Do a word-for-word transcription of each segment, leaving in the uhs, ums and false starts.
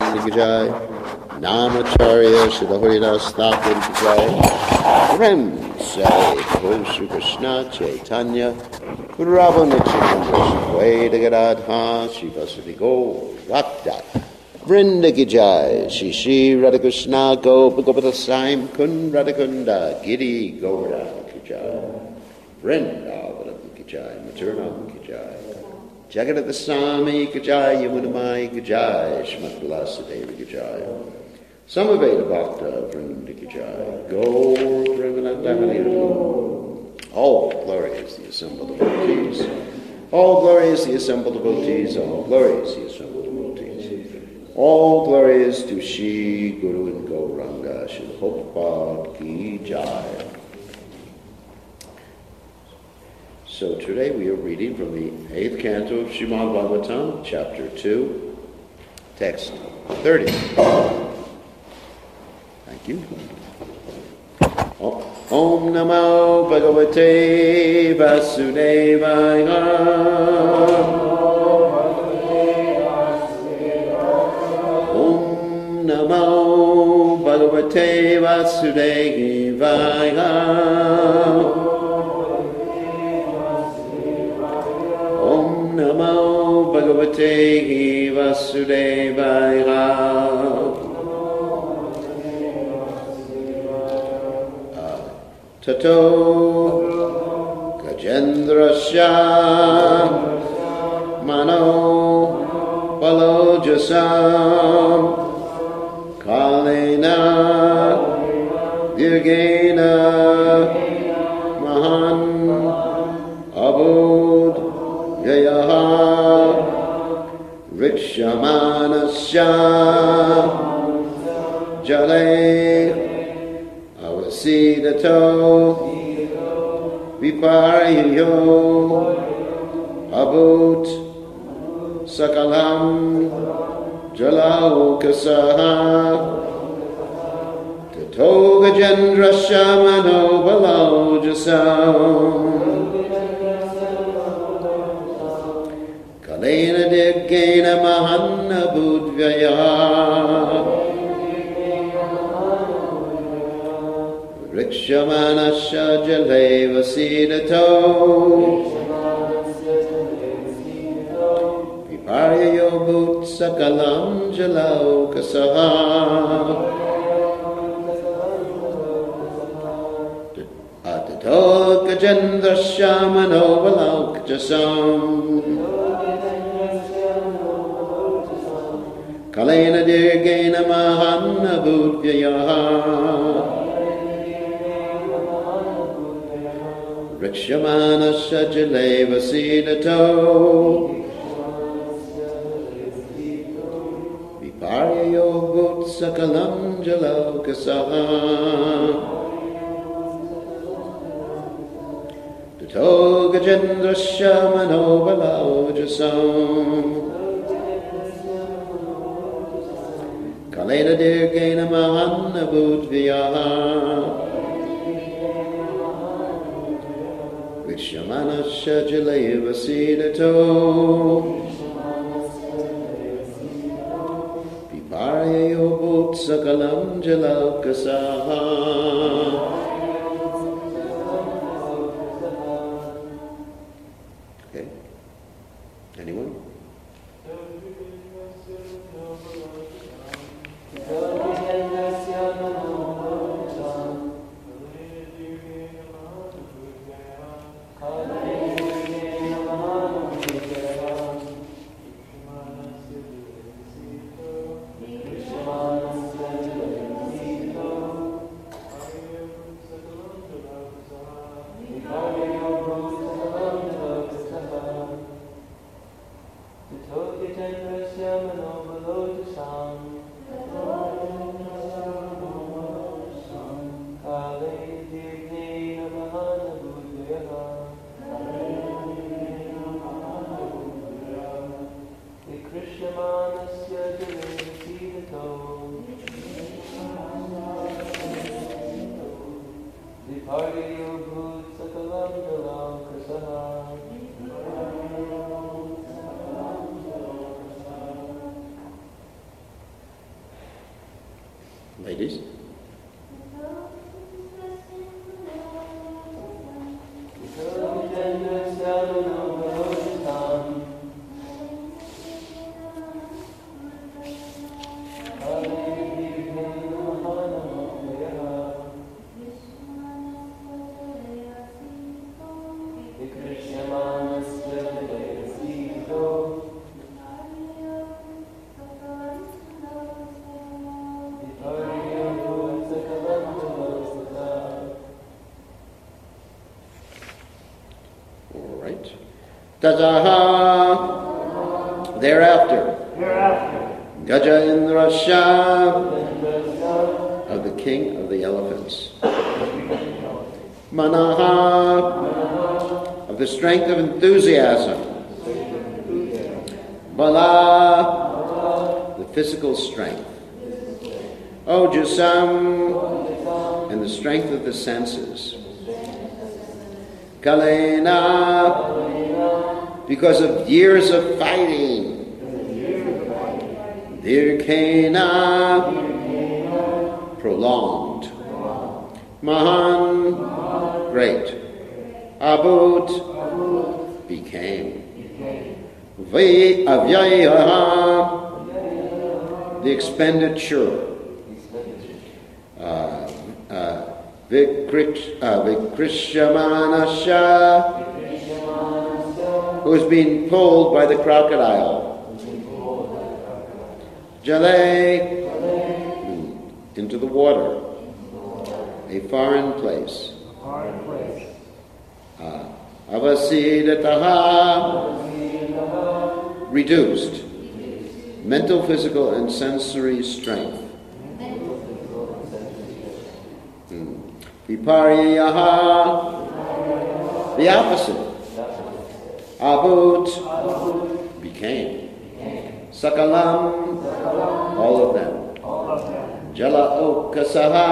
Govinda ki jai. Namacharya Srila Haridas Thakur ki jai. Prem say Prabhu Shri Krishna Chaitanya Prabhu Nityananda Shri Gadadha Shri Vasudhi Gaurabhakta Vrinda ki jai. Shri Shri Radhakrishna Gopa Gopata Saim Kun Radhakunda Giri Gaura ki jai. Vrindavanam ki jai. Maternam ki jai. Jagadata Swami ki jai. Yamunamai ki jai. Shrimad Vilasadeva ki jai. Samaveda Bhakta Vrinda ki jai. Gaur Premanandamani. All glory is the assembled devotees. All glory is the assembled devotees. All glory is the assembled devotees. All glory is to Shri Guru and Gauranga. Shri Prabhupada ki jai. So today we are reading from the eighth canto of Srimad Bhagavatam, chapter two, text thirty. Thank you. Om Namo Bhagavate Vasudevaya. Om Namo Bhagavate Vasudevaya. Om Namo Bhagavate Vasudevaya. Tato Gajendrasya Mano Balojasam Kalena Dirgena Mahan Abud Yayaha Rikshamanasya Jale Sidato Viparyo Abut Sakalam Jalaukasaha Tato Gajendra Shamano Balojasam Kalena Digena Mahanna Budvyaya Rikshamanasya Jaleva Sidato Viparyo Bhut Sakalam Jalaukasaha Atato Gajendra Shamano Valaukjasam Kalena Dirgena Mahanna Budvyaha Rikshamanasya Jaleva Sidato Viparyo Bhut Sakalam Jalaukasaha Tato Gajendra Shamano Valaujasam Kalena Dirgena Mahanna Budvyaha Rikshamanasya Jaleva Sidato Viparyo Bhut Sakalam Jalaukasaha. Okay. Anyone? Ladies? Tajaha, thereafter, Gaja Indrasha, of the king of the elephants. Manaha, of the strength of enthusiasm. Bala, the physical strength. Ojasam, and the strength of the senses. Kalena, because of years of fighting. Dirkena, prolonged. Mahan, great. Abut, became. Avyayaha, the expenditure. Uh, uh, Vikrishamanasha, who is being pulled by the crocodile. Jale, into the water, a foreign place. Uh, Avasidataha, reduced, mental, physical, and sensory strength. Vipariyaha, the opposite. Abut, became. Sakalam, all of them. Jala Okasaha,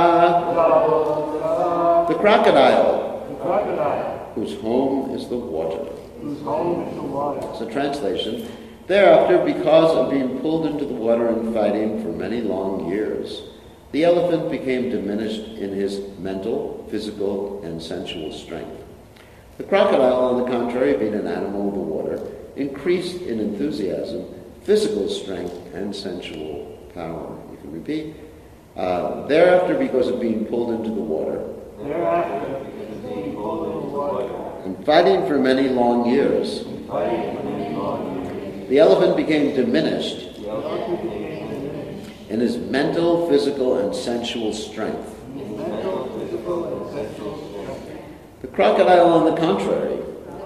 the crocodile, whose home is the water. It's a translation. Thereafter, because of being pulled into the water and fighting for many long years, the elephant became diminished in his mental, physical, and sensual strength. The crocodile, on the contrary, being an animal of the water, increased in enthusiasm, physical strength, and sensual power. You can repeat. Uh, thereafter, because of being pulled into the water, thereafter, because of being pulled into the water, and fighting for many long years, the elephant became diminished in his mental, physical, and sensual strength. The crocodile, on the contrary,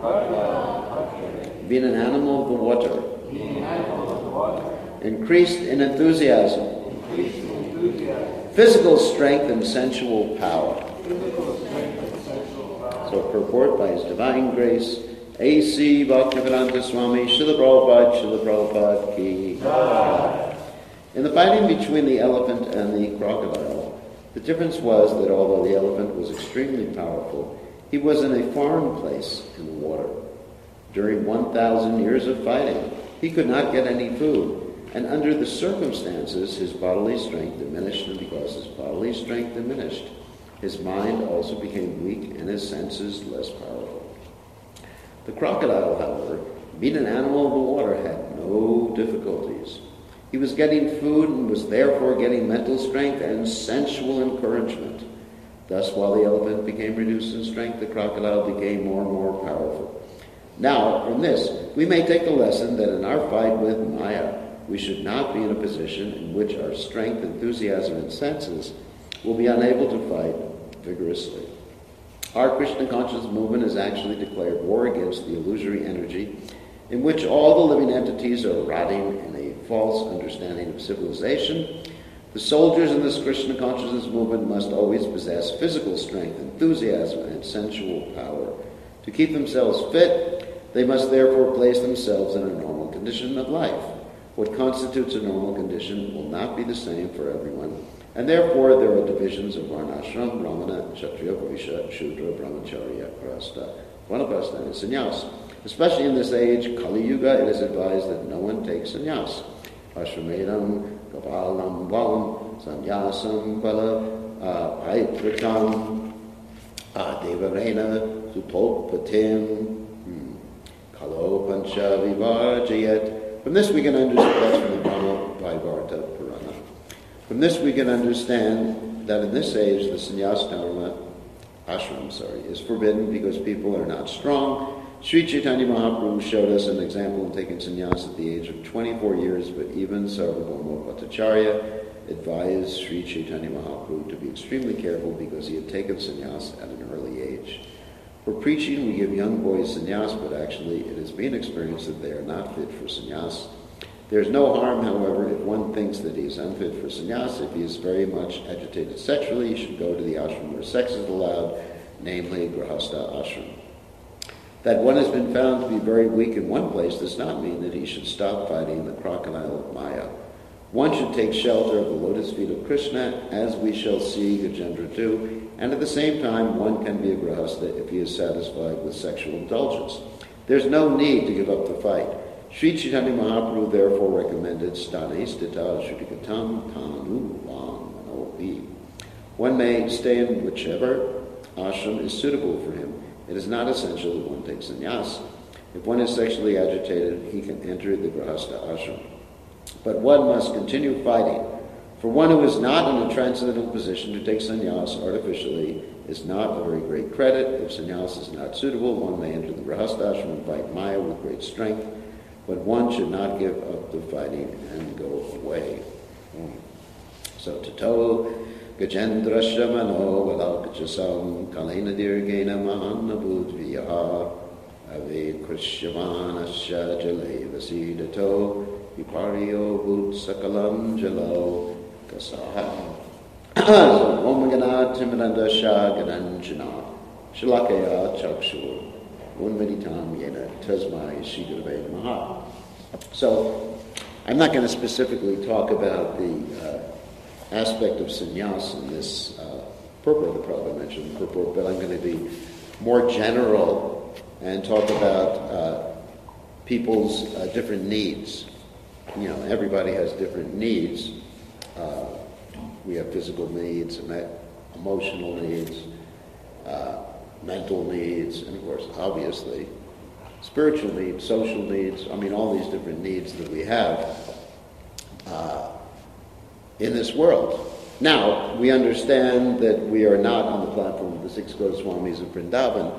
being an animal of the water, increased in enthusiasm, physical strength, and sensual power. So purport by His Divine Grace, A C Bhaktivedanta Swami Srila Prabhupada, Srila Prabhupada Ki. In the fighting between the elephant and the crocodile, the difference was that although the elephant was extremely powerful, he was in a foreign place in the water. During one thousand years of fighting, he could not get any food, and under the circumstances, his bodily strength diminished, and because his bodily strength diminished, his mind also became weak and his senses less powerful. The crocodile, however, being an animal of the water, had no difficulties. He was getting food and was therefore getting mental strength and sensual encouragement. Thus, while the elephant became reduced in strength, the crocodile became more and more powerful. Now, from this, we may take the lesson that in our fight with Maya, we should not be in a position in which our strength, enthusiasm, and senses will be unable to fight vigorously. Our Krishna consciousness movement has actually declared war against the illusory energy in which all the living entities are rotting in a false understanding of civilization. The soldiers in this Krishna consciousness movement must always possess physical strength, enthusiasm, and sensual power. To keep themselves fit, they must therefore place themselves in a normal condition of life. What constitutes a normal condition will not be the same for everyone, and therefore there are divisions of Varnashram, Brahmana, Kshatriya, Vaishya, Shudra, Brahmacharya, Grahastha, Vanaprastha, and Sannyas. Especially in this age, Kali Yuga, it is advised that no one takes sannyas. Ashramedam, Kapalam, Valam, Sanyasam Pala Aitratam Devarena Sutolpatim Kalo Pancha Vivarjayat. From this we can understand, that's from the Brahma Vaivarta Purana. From this we can understand that in this age the sannyas dharma, ashram, sorry, is forbidden because people are not strong. Sri Chaitanya Mahaprabhu showed us an example in taking sannyas at the age of twenty-four years, but even Sarvabhauma Bhattacharya advised Sri Chaitanya Mahaprabhu to be extremely careful because he had taken sannyas at an early age. For preaching, we give young boys sannyas, but actually it has been experienced that they are not fit for sannyas. There is no harm, however, if one thinks that he is unfit for sannyas. If he is very much agitated sexually, he should go to the ashram where sex is allowed, namely Grahastha ashram. That one has been found to be very weak in one place does not mean that he should stop fighting the crocodile of Maya. One should take shelter of the lotus feet of Krishna, as we shall see Gajendra do, and at the same time one can be a grahastha if he is satisfied with sexual indulgence. There's no need to give up the fight. Sri Chaitanya Mahaprabhu therefore recommended stane stita shudikatam tanu vam manovi. One may stay in whichever ashram is suitable for him. It is not essential that one take sannyas. If one is sexually agitated, he can enter the grahastha ashram. But one must continue fighting. For one who is not in a transcendental position to take sannyas artificially is not a very great credit. If sannyas is not suitable, one may enter the grahastha ashram and fight Maya with great strength. But one should not give up the fighting and go away. Mm. So, tato Gajendra Shamano Valakachasam Kalena Dirgena Mahanabudviyaha Ave Krishyavanasya Jale Vasidato Vipario Bhut Sakalam Jalo Kasaha. So, Om Gana Timananda Shah Gananjana Shalakaya Chakshur Unmeditam Yena Tasmai Shigurve Maha. So, I'm not going to specifically talk about the uh, aspect of sannyas in this uh, purport, the Prabhupada mentioned the purport, but I'm going to be more general and talk about uh, people's uh, different needs. You know, everybody has different needs. Uh, we have physical needs, emotional needs, uh, mental needs, and of course, obviously, spiritual needs, social needs. I mean, all these different needs that we have uh, in this world. Now, we understand that we are not on the platform of the six Goswamis of Vrindavan,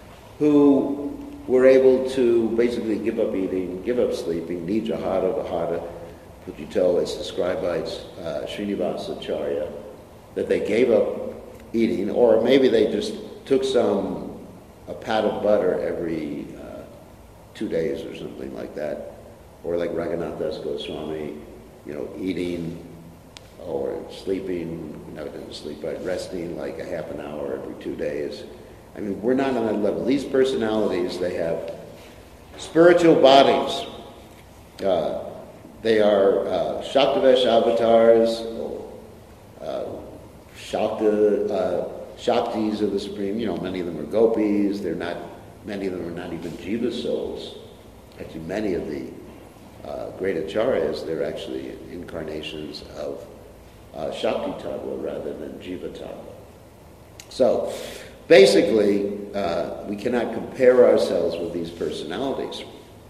who were able to basically give up eating, give up sleeping, nijahara vahara pujito, as described by uh, Srinivasa Acharya, that they gave up eating, or maybe they just took some, a pat of butter every uh, two days or something like that, or like Raghunath Das Goswami, you know, eating or sleeping, not going to sleep, but resting like a half an hour every two days. I mean, we're not on that level. These personalities, they have spiritual bodies. Uh, they are uh, Shaktavesh avatars, uh, Shakta, uh, Shaktis of the Supreme. You know, many of them are gopis. They're not, many of them are not even jiva souls. Actually, many of the uh, great acharyas, they're actually incarnations of uh, Shakti Tattva rather than Jiva Tattva. So, basically, uh, we cannot compare ourselves with these personalities.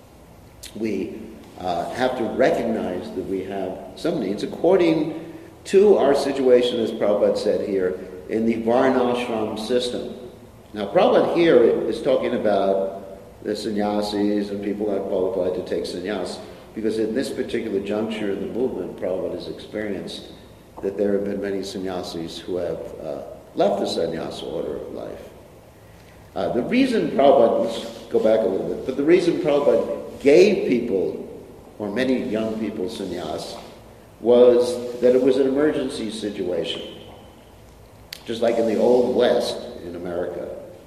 We uh, have to recognize that we have some needs according to our situation, as Prabhupada said here, in the Varnashram system. Now, Prabhupada here is talking about the sannyasis and people not qualified to take sannyas, because in this particular juncture in the movement, Prabhupada has experienced that there have been many sannyasis who have uh, left the sannyasa order of life. Uh, the reason Prabhupada, let's go back a little bit, but the reason Prabhupada gave people, or many young people, sannyas, was that it was an emergency situation. Just like in the Old West in America,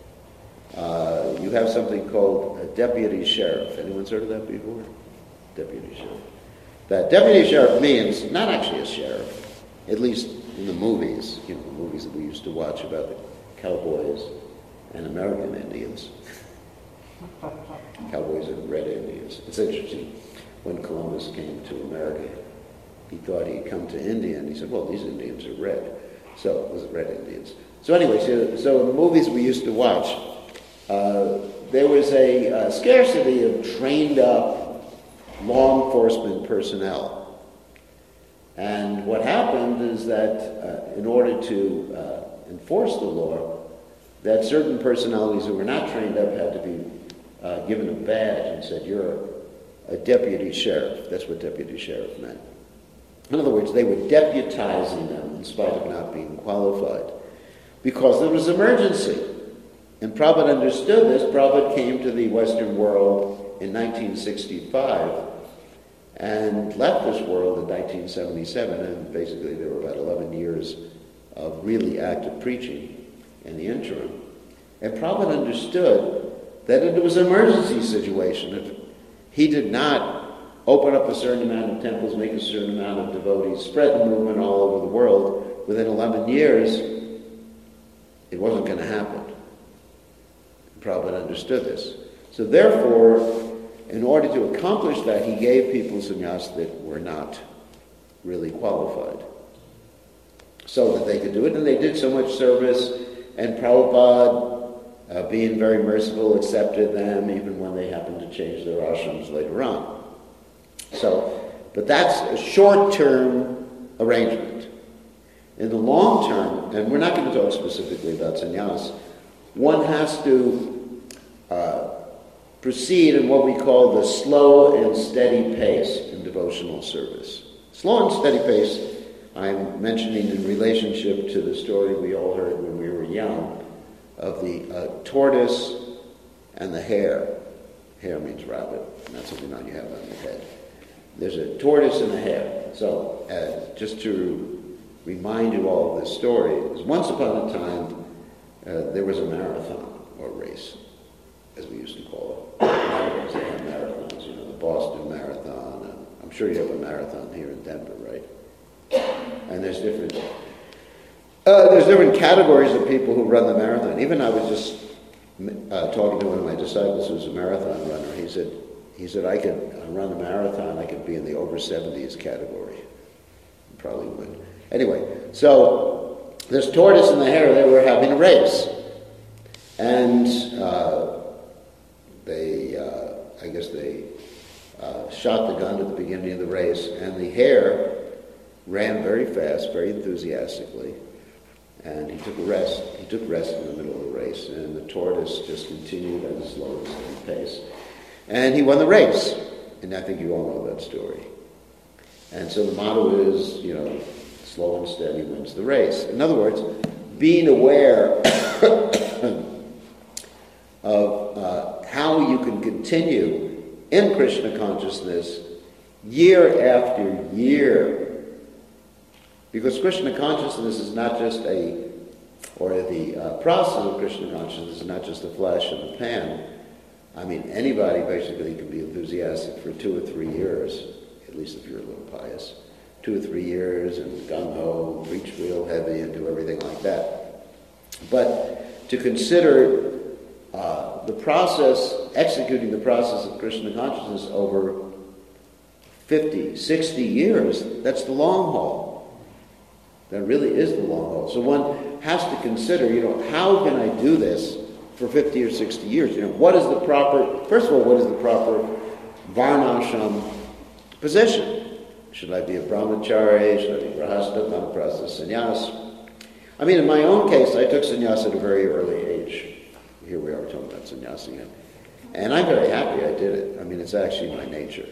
uh, you have something called a deputy sheriff. Anyone's heard of that before? Deputy sheriff. That deputy sheriff means not actually a sheriff, at least in the movies, you know, the movies that we used to watch about the cowboys and American Indians. Cowboys and Red Indians. It's interesting. When Columbus came to America, he thought he'd come to India, and he said, well, these Indians are red. So it was red Indians. So anyway, so, so in the movies we used to watch, uh, there was a, a scarcity of trained up law enforcement personnel. And what happened is that uh, in order to uh, enforce the law, that certain personalities who were not trained up had to be uh, given a badge and said, you're a deputy sheriff. That's what deputy sheriff meant. In other words, they were deputizing them in spite of not being qualified because there was emergency. And Prabhupada understood this. Prabhupada came to the Western world in nineteen sixty-five and left this world in nineteen seventy-seven, and basically there were about eleven years of really active preaching in the interim. And Prabhupada understood that it was an emergency situation. If he did not open up a certain amount of temples, make a certain amount of devotees, spread the movement all over the world, within eleven years, it wasn't going to happen. Prabhupada understood this. So therefore, in order to accomplish that, he gave people sannyas that were not really qualified so that they could do it. And they did so much service, and Prabhupada, uh, being very merciful, accepted them even when they happened to change their ashrams later on. So, but that's a short-term arrangement. In the long term, and we're not going to talk specifically about sannyas, one has to uh, proceed in what we call the slow and steady pace in devotional service. Slow and steady pace, I'm mentioning in relationship to the story we all heard when we were young of the uh, tortoise and the hare. Hare means rabbit, and that's something on you have on your head. There's a tortoise and a hare. So, uh, just to remind you all of this story, is once upon a time, uh, there was a marathon, or race, as we used to call it. Nowadays they have marathons, you know, the Boston Marathon, and I'm sure you have a marathon here in Denver, right? And there's different, uh, there's different categories of people who run the marathon. Even I was just uh, talking to one of my disciples who's a marathon runner. He said, he said, I could run a marathon, I could be in the over seventies category. Probably would. Anyway, so this tortoise and the hare, they were having a race. And uh, they, uh, I guess they uh, shot the gun at the beginning of the race, and the hare ran very fast, very enthusiastically, and he took a rest. He took rest in the middle of the race, and the tortoise just continued at a slow and steady pace. And he won the race. And I think you all know that story. And so the motto is, you know, slow and steady wins the race. In other words, being aware of uh, how you can continue in Krishna consciousness year after year. Because Krishna consciousness is not just a, or the uh, process of Krishna consciousness is not just a flash in the pan. I mean, anybody basically can be enthusiastic for two or three years, at least if you're a little pious, two or three years and gung-ho, preach real heavy and do everything like that. But to consider uh, the process, executing the process of Krishna consciousness over fifty, sixty years, that's the long haul. That really is the long haul. So one has to consider, you know, how can I do this for fifty or sixty years? You know, what is the proper, first of all, what is the proper varnashram position? Should I be a brahmachari? Should I be grahastha, vanaprastha, sannyas? I mean, in my own case, I took sannyas at a very early age. Here we are talking about sannyas again. And I'm very happy I did it. I mean, it's actually my nature.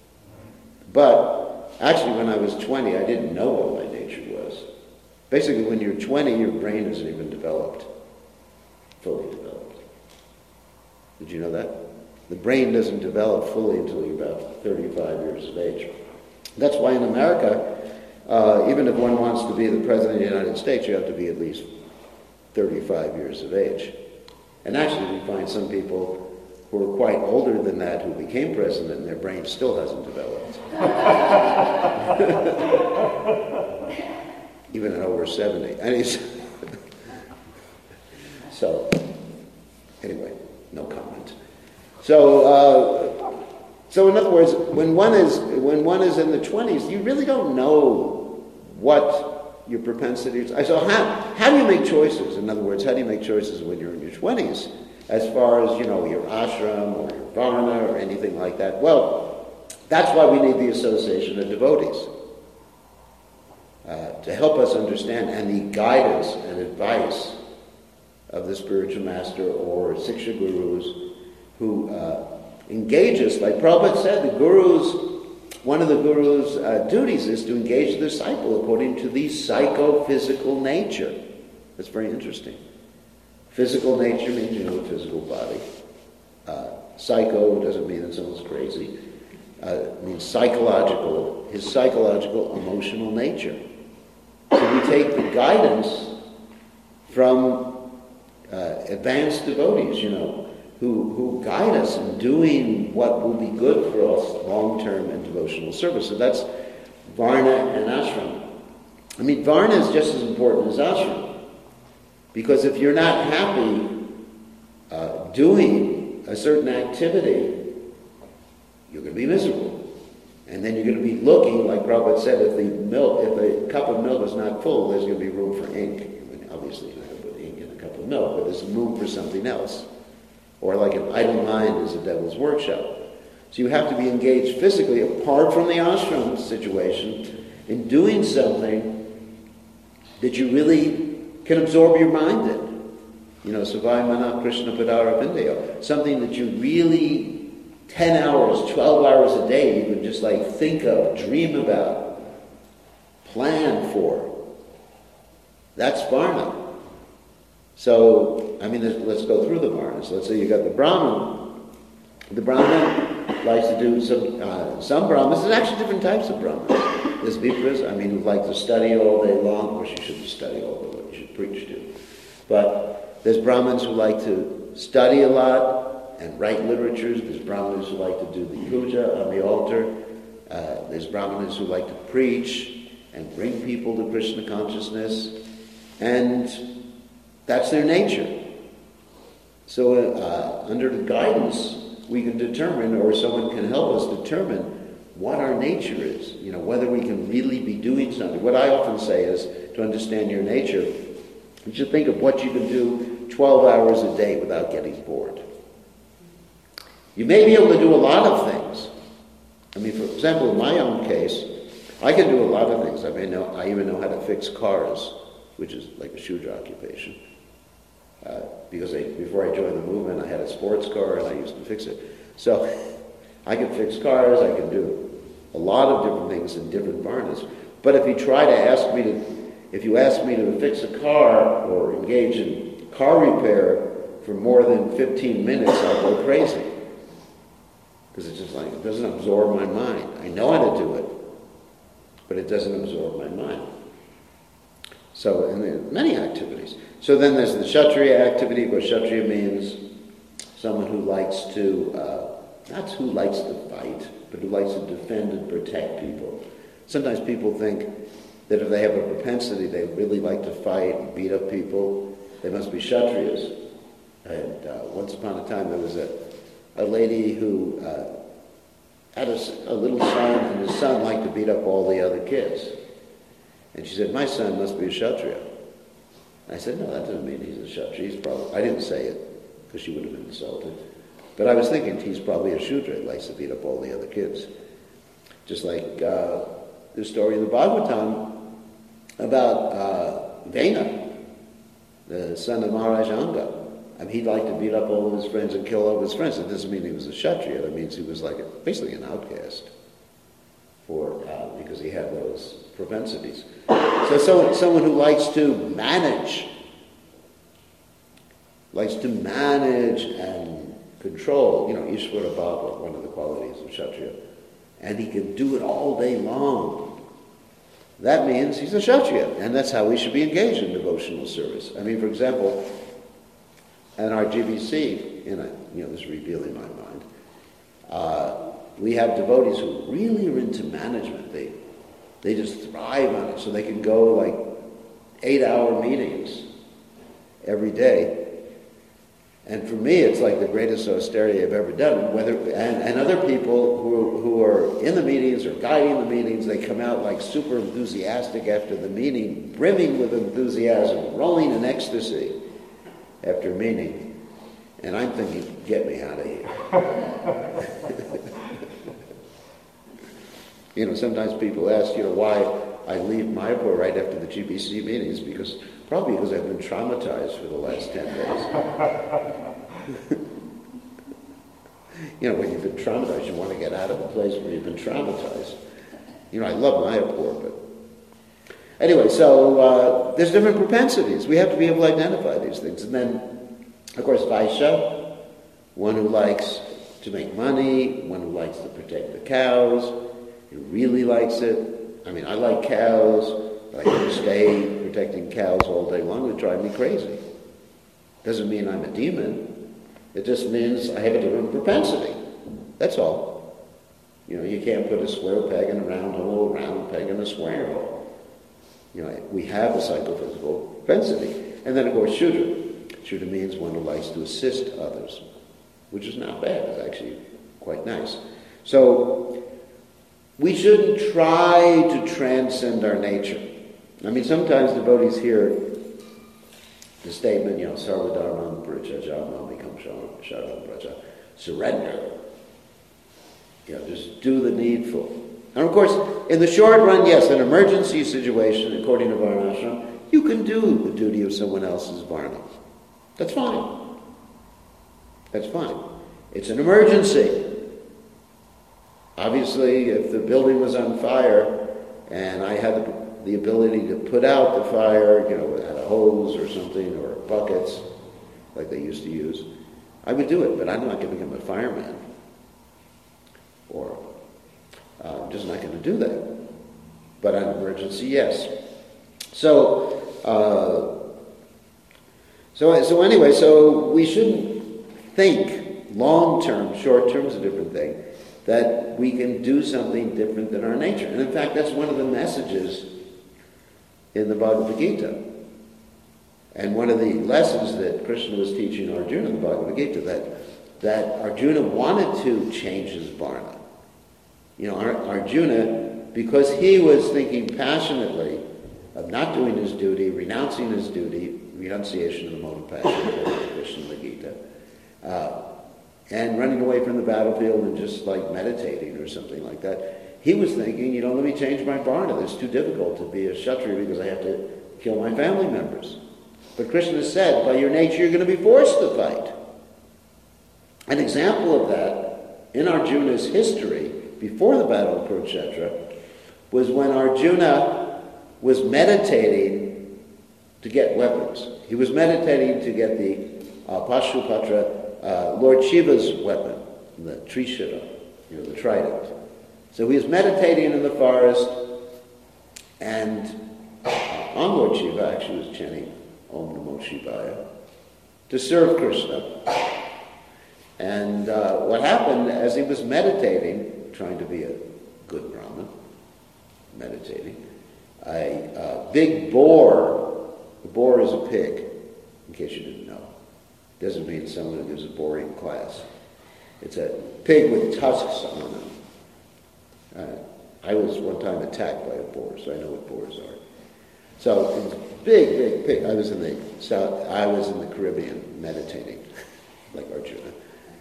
But actually, when I was twenty, I didn't know what my nature was. Basically, when you're twenty, your brain isn't even developed, fully developed. Did you know that? The brain doesn't develop fully until you're about thirty-five years of age. That's why in America, uh, even if one wants to be the President of the United States, you have to be at least thirty-five years of age. And actually, we find some people who are quite older than that who became president and their brain still hasn't developed. Even at over seventy. And he's so, anyway, no comment. So, uh, So in other words, when one is when one is in the twenties, you really don't know what your propensities are. So how, how do you make choices? In other words, how do you make choices when you're in your twenties? As far as, you know, your ashram or your varna or anything like that? Well, that's why we need the association of devotees uh, to help us understand, and the guidance and advice of the spiritual master or Siksha gurus who uh, engage us. Like Prabhupada said, the gurus, one of the gurus' uh, duties is to engage the disciple according to the psychophysical nature. That's very interesting. Physical nature means, you know, the physical body. Uh, psycho doesn't mean that someone's crazy. Uh, it means psychological, his psychological, emotional nature. So we take the guidance from uh, advanced devotees, you know, who, who guide us in doing what will be good for us long-term in devotional service. So that's Varna and Ashram. I mean, Varna is just as important as Ashram. Because if you're not happy uh, doing a certain activity, you're going to be miserable. And then you're going to be looking, like Prabhupada said, if the milk, if the cup of milk is not full, there's going to be room for ink. I mean, obviously, you're not going to put ink in a cup of milk, but there's room for something else. Or like an idle mind is a devil's workshop. So you have to be engaged physically, apart from the ashram situation, in doing something that you really can absorb your mind in. You know, Savai Mana Krishna Padara Vindayo. Something that you really, ten hours, twelve hours a day, you can just like think of, dream about, plan for. That's Varna. So, I mean, let's go through the Varnas. Let's say you got the Brahman. The Brahman likes to do some, uh, some Brahmins, there's actually different types of Brahmins. There's Vipras, I mean, who like to study all day long. Of course, you shouldn't study all day long, you should preach too. But there's Brahmins who like to study a lot and write literatures. There's Brahmins who like to do the puja on the altar. Uh, there's Brahmins who like to preach and bring people to Krishna consciousness. And that's their nature. So uh, under the guidance, we can determine, or someone can help us determine what our nature is. You know, whether we can really be doing something. What I often say is, to understand your nature, you should think of what you can do twelve hours a day without getting bored. You may be able to do a lot of things. I mean, for example, in my own case, I can do a lot of things. I may know, I even know how to fix cars, which is like a Shudra occupation. Uh, because I, before I joined the movement, I had a sports car and I used to fix it. So I can fix cars, I can do a lot of different things in different varnas. But if you try to ask me to, if you ask me to fix a car or engage in car repair for more than fifteen minutes, I'll go crazy. Because it's just like, it doesn't absorb my mind. I know how to do it, but it doesn't absorb my mind. So, and there are many activities. So then there's the Kshatriya activity, where Kshatriya means someone who likes to, uh, not who likes to fight, but who likes to defend and protect people. Sometimes people think that if they have a propensity, they really like to fight and beat up people, they must be Kshatriyas. And uh, once upon a time there was a, a lady who uh, had a, a little son, and his son liked to beat up all the other kids. And she said, my son must be a Kshatriya. I said, no, that doesn't mean he's a Kshatriya. He's probably, I didn't say it, because she would have been insulted. But I was thinking, he's probably a Shudra. He likes to beat up all the other kids. Just like uh, the story in the Bhagavatam about uh, Vena, the son of Maharaj Anga. I mean, he'd like to beat up all of his friends and kill all of his friends. It doesn't mean he was a Kshatriya. That means he was like a, basically an outcast, for uh, because he had those propensities. So someone, someone who likes to manage, likes to manage and control, you know, Ishvara Bhava, one of the qualities of Kshatriya, and he can do it all day long. That means he's a Kshatriya, and that's how we should be engaged in devotional service. I mean, for example, at our G B C, you know, you know, this is revealing my mind, uh, we have devotees who really are into management. They They just thrive on it, so they can go like eight-hour meetings every day. And for me, it's like the greatest austerity I've ever done. Whether and, and other people who who are in the meetings or guiding the meetings, they come out like super enthusiastic after the meeting, brimming with enthusiasm, rolling in ecstasy after meeting. And I'm thinking, get me out of here. You know, sometimes people ask, you know, why I leave Mayapur right after the G B C meetings, because probably because I've been traumatized for the last ten days. You know, when you've been traumatized, you want to get out of a place where you've been traumatized. You know, I love Mayapur, but... Anyway, so uh, there's different propensities. We have to be able to identify these things. And then, of course, Vaishya, one who likes to make money, one who likes to protect the cows, who really likes it. I mean, I like cows, but I couldn't stay protecting cows all day long. It would drive me crazy. Doesn't mean I'm a demon. It just means I have a different propensity. That's all. You know, you can't put a square peg in a round hole, a round peg in a square hole. You know, we have a psychophysical propensity. And then, of course, Shudra. Shudra means one who likes to assist others, which is not bad. It's actually quite nice. So, we shouldn't try to transcend our nature. I mean, sometimes devotees hear the statement, you know, Sarva Dharmam Parityajam Become Sharanam Praja. Surrender. You know, just do the needful. And of course, in the short run, yes, an emergency situation, according to Varnashram, you can do the duty of someone else's Varna. That's fine. That's fine. It's an emergency. Obviously, if the building was on fire and I had the, the ability to put out the fire, you know, with a hose or something, or buckets, like they used to use, I would do it, but I'm not going to become a fireman. Or uh, I'm just not going to do that. But on emergency, yes. So, uh, so, so anyway, so we shouldn't think long-term, short-term is a different thing, that we can do something different than our nature. And in fact, that's one of the messages in the Bhagavad Gita. And one of the lessons that Krishna was teaching Arjuna in the Bhagavad Gita, that, that Arjuna wanted to change his Varna. You know, Ar- Arjuna, because he was thinking passionately of not doing his duty, renouncing his duty, renunciation of the mode of passion, according to Krishna in the Gita, uh, and running away from the battlefield and just like meditating or something like that. He was thinking, you know, let me change my Varna. It's too difficult to be a Kshatriya because I have to kill my family members. But Krishna said, by your nature, you're going to be forced to fight. An example of that in Arjuna's history, before the Battle of Kurukshetra, was when Arjuna was meditating to get weapons. He was meditating to get the uh, Pashupatra, uh, Lord Shiva's weapon, the Trishira, you know, the trident. So he was meditating in the forest, and uh, on Lord Shiva, actually was chanting Om Namo Shivaya, to serve Krishna. And uh, what happened as he was meditating, trying to be a good Brahmin, meditating, a, a big boar, a boar is a pig, in case you didn't know. Doesn't mean someone who gives a boring class. It's a pig with tusks on them. Uh, I was one time attacked by a boar, so I know what boars are. So it was big, big pig. I was in the South. I was in the Caribbean meditating, like Arjuna.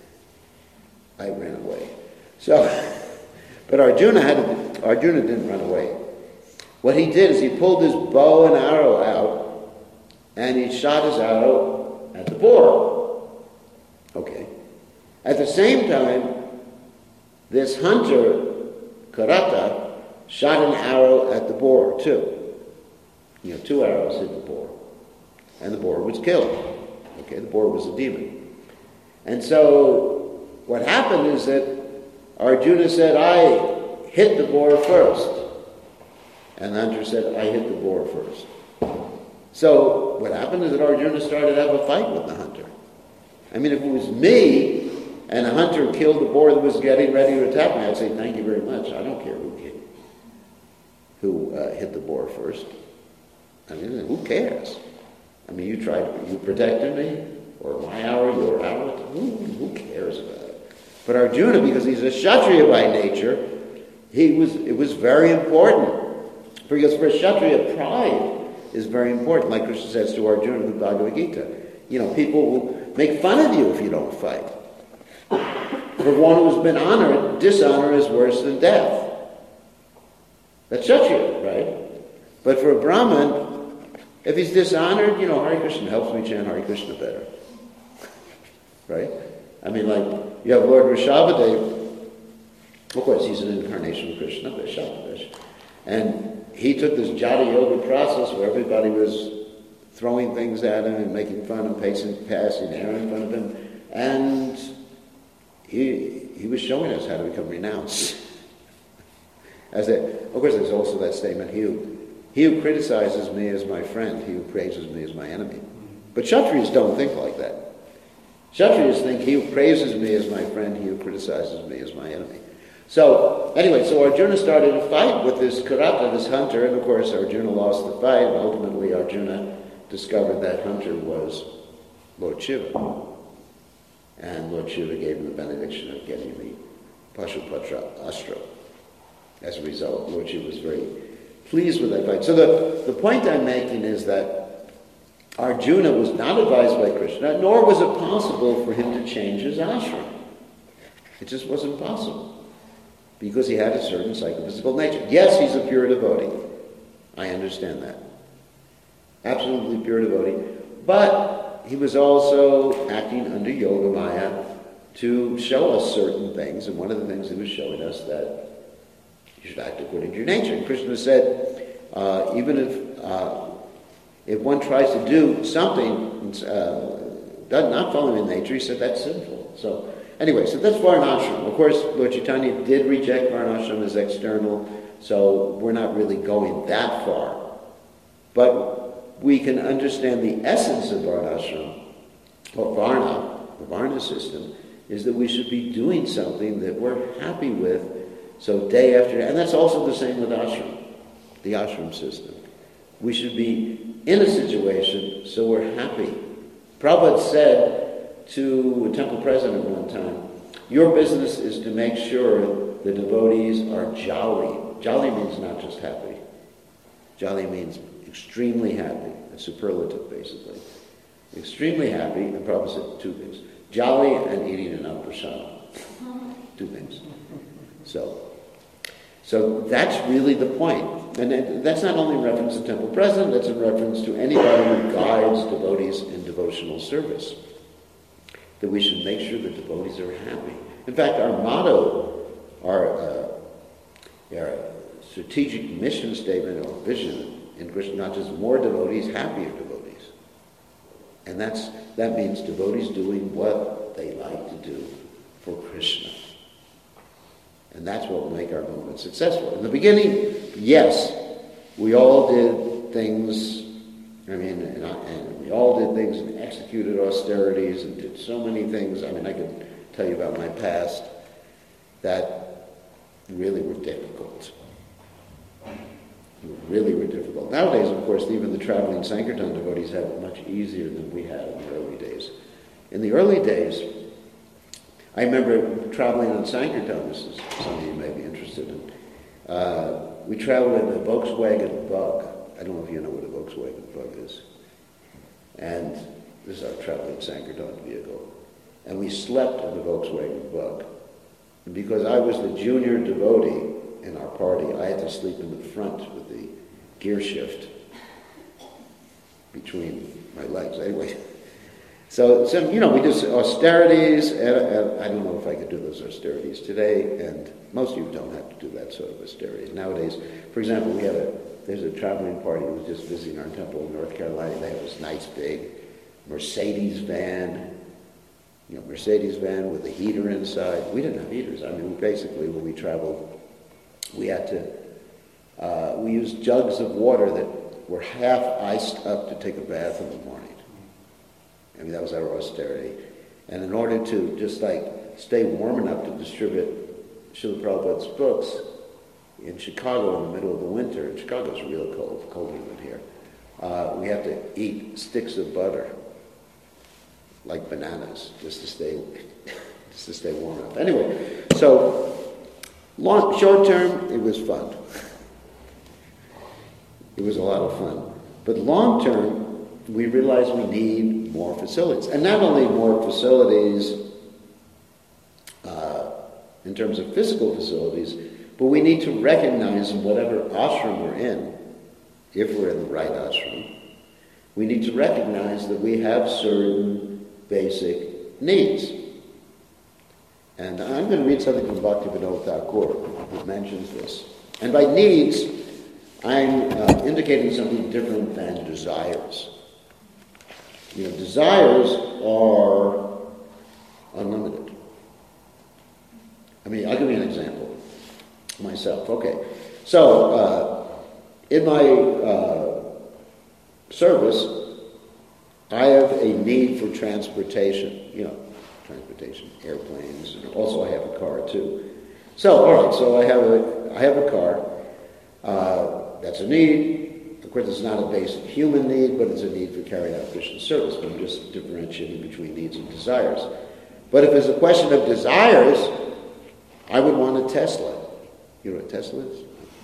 I ran away. So, but Arjuna had. Arjuna didn't run away. What he did is he pulled his bow and arrow out, and he shot his arrow at the boar. Okay. At the same time, this hunter, Karata, shot an arrow at the boar too. You know, two arrows hit the boar. And the boar was killed. Okay, the boar was a demon. And so what happened is that Arjuna said, I hit the boar first. And the hunter said, I hit the boar first. So what happened is that Arjuna started to have a fight with the hunter. I mean, if it was me and a hunter killed the boar that was getting ready to attack me, I'd say, thank you very much. I don't care who hit, who uh, hit the boar first. I mean, who cares? I mean, you tried, you protected me, or my hour, your hour. Who, who cares about it? But Arjuna, because he's a Kshatriya by nature, he was. It was very important. Because for a Kshatriya, pride is very important. Like Krishna says to Arjuna in the Bhagavad Gita, you know, people will make fun of you if you don't fight. For one who's been honored, dishonor is worse than death. That's Kshatriya, right? But for a Brahmin, if he's dishonored, you know, Hare Krishna helps me chant Hare Krishna better. Right? I mean, like, you have Lord Rishabhadev. Of course, he's an incarnation of Krishna, Rishabhadev. And he took this Jata Yoga process where everybody was throwing things at him and making fun and passing, passing air in front of him. And he he was showing us how to become renounced. As a, of course, there's also that statement, he who, he who criticizes me is my friend, he who praises me is my enemy. But Kshatriyas don't think like that. Kshatriyas think, he who praises me is my friend, he who criticizes me is my enemy. So, anyway, so Arjuna started a fight with this Karata, this hunter, and of course Arjuna lost the fight, and ultimately Arjuna discovered that hunter was Lord Shiva. And Lord Shiva gave him the benediction of getting the Pashupatra Astra. As a result, Lord Shiva was very pleased with that fight. So the, the point I'm making is that Arjuna was not advised by Krishna, nor was it possible for him to change his ashram. It just wasn't possible. Because he had a certain psychophysical nature. Yes, he's a pure devotee. I understand that. Absolutely pure devotee. But he was also acting under Yoga Maya to show us certain things. And one of the things he was showing us that you should act according to your nature. And Krishna said, uh, even if uh, if one tries to do something uh, not following nature, he said that's sinful. So anyway, so that's Varnashram. Of course, Lord Chaitanya did reject Varnashram as external, so we're not really going that far. But we can understand the essence of Varnashram, or Varna, the Varna system, is that we should be doing something that we're happy with, so day after day. And that's also the same with ashram, the ashram system. We should be in a situation so we're happy. Prabhupada said to a temple president one time, your business is to make sure the devotees are jolly. Jolly means not just happy. Jolly means extremely happy, a superlative basically. Extremely happy, and Prabhupada said two things. Jolly and eating enough prasad. Two things. So, so that's really the point. And that's not only in reference to temple president, that's in reference to anybody who guides devotees in devotional service. That we should make sure the devotees are happy. In fact, our motto, our, uh, our strategic mission statement or vision in Krishna consciousness is more devotees, happier devotees. And that's that means devotees doing what they like to do for Krishna. And that's what will make our movement successful. In the beginning, yes, we all did things, I mean, and, I, and we all did things and executed austerities and did so many things. I mean, I could tell you about my past that really were difficult. Really were difficult. Nowadays, of course, even the traveling Sankirtan devotees have it much easier than we had in the early days. In the early days, I remember traveling on Sankirtan. This is something you may be interested in. Uh, we traveled in a Volkswagen Bug. I don't know if you know what a Volkswagen Bug is. And this is our traveling Sankirtan vehicle. And we slept in the Volkswagen Bug. And because I was the junior devotee in our party, I had to sleep in the front with the gear shift between my legs. Anyway, so, so you know, we do austerities, and, and I don't know if I could do those austerities today, and most of you don't have to do that sort of austerities. Nowadays, for example, we have a, there's a traveling party who was just visiting our temple in North Carolina. They have this nice big Mercedes van, you know, Mercedes van with a heater inside. We didn't have heaters. I mean, we basically, when we traveled, we had to, uh, we used jugs of water that were half iced up to take a bath in the morning. I mean, that was our austerity. And in order to just like stay warm enough to distribute Srila Prabhupada's books in Chicago in the middle of the winter, and Chicago's real cold, colder than here, uh, we have to eat sticks of butter. like bananas, just to stay, just to stay warm enough. Anyway, so long, short term, it was fun. It was a lot of fun. But long term, we realized we need more facilities. And not only more facilities uh, in terms of physical facilities, but we need to recognize in whatever ashram we're in, if we're in the right ashram, we need to recognize that we have certain basic needs. And I'm going to read something from Bhaktivinoda Thakur that mentions this. And by needs, I'm uh, indicating something different than desires. You know, desires are unlimited. I mean, I'll give you an example myself. Okay, so uh, in my uh, service, I have a need for transportation. You know, transportation, airplanes, and also I have a car too. So, all right, so I have a I have a car. Uh, that's a need. Of course, it's not a basic human need, but it's a need for carrying out Krishna service. But I'm just differentiating between needs and desires. But if it's a question of desires, I would want a Tesla. You know what a Tesla is?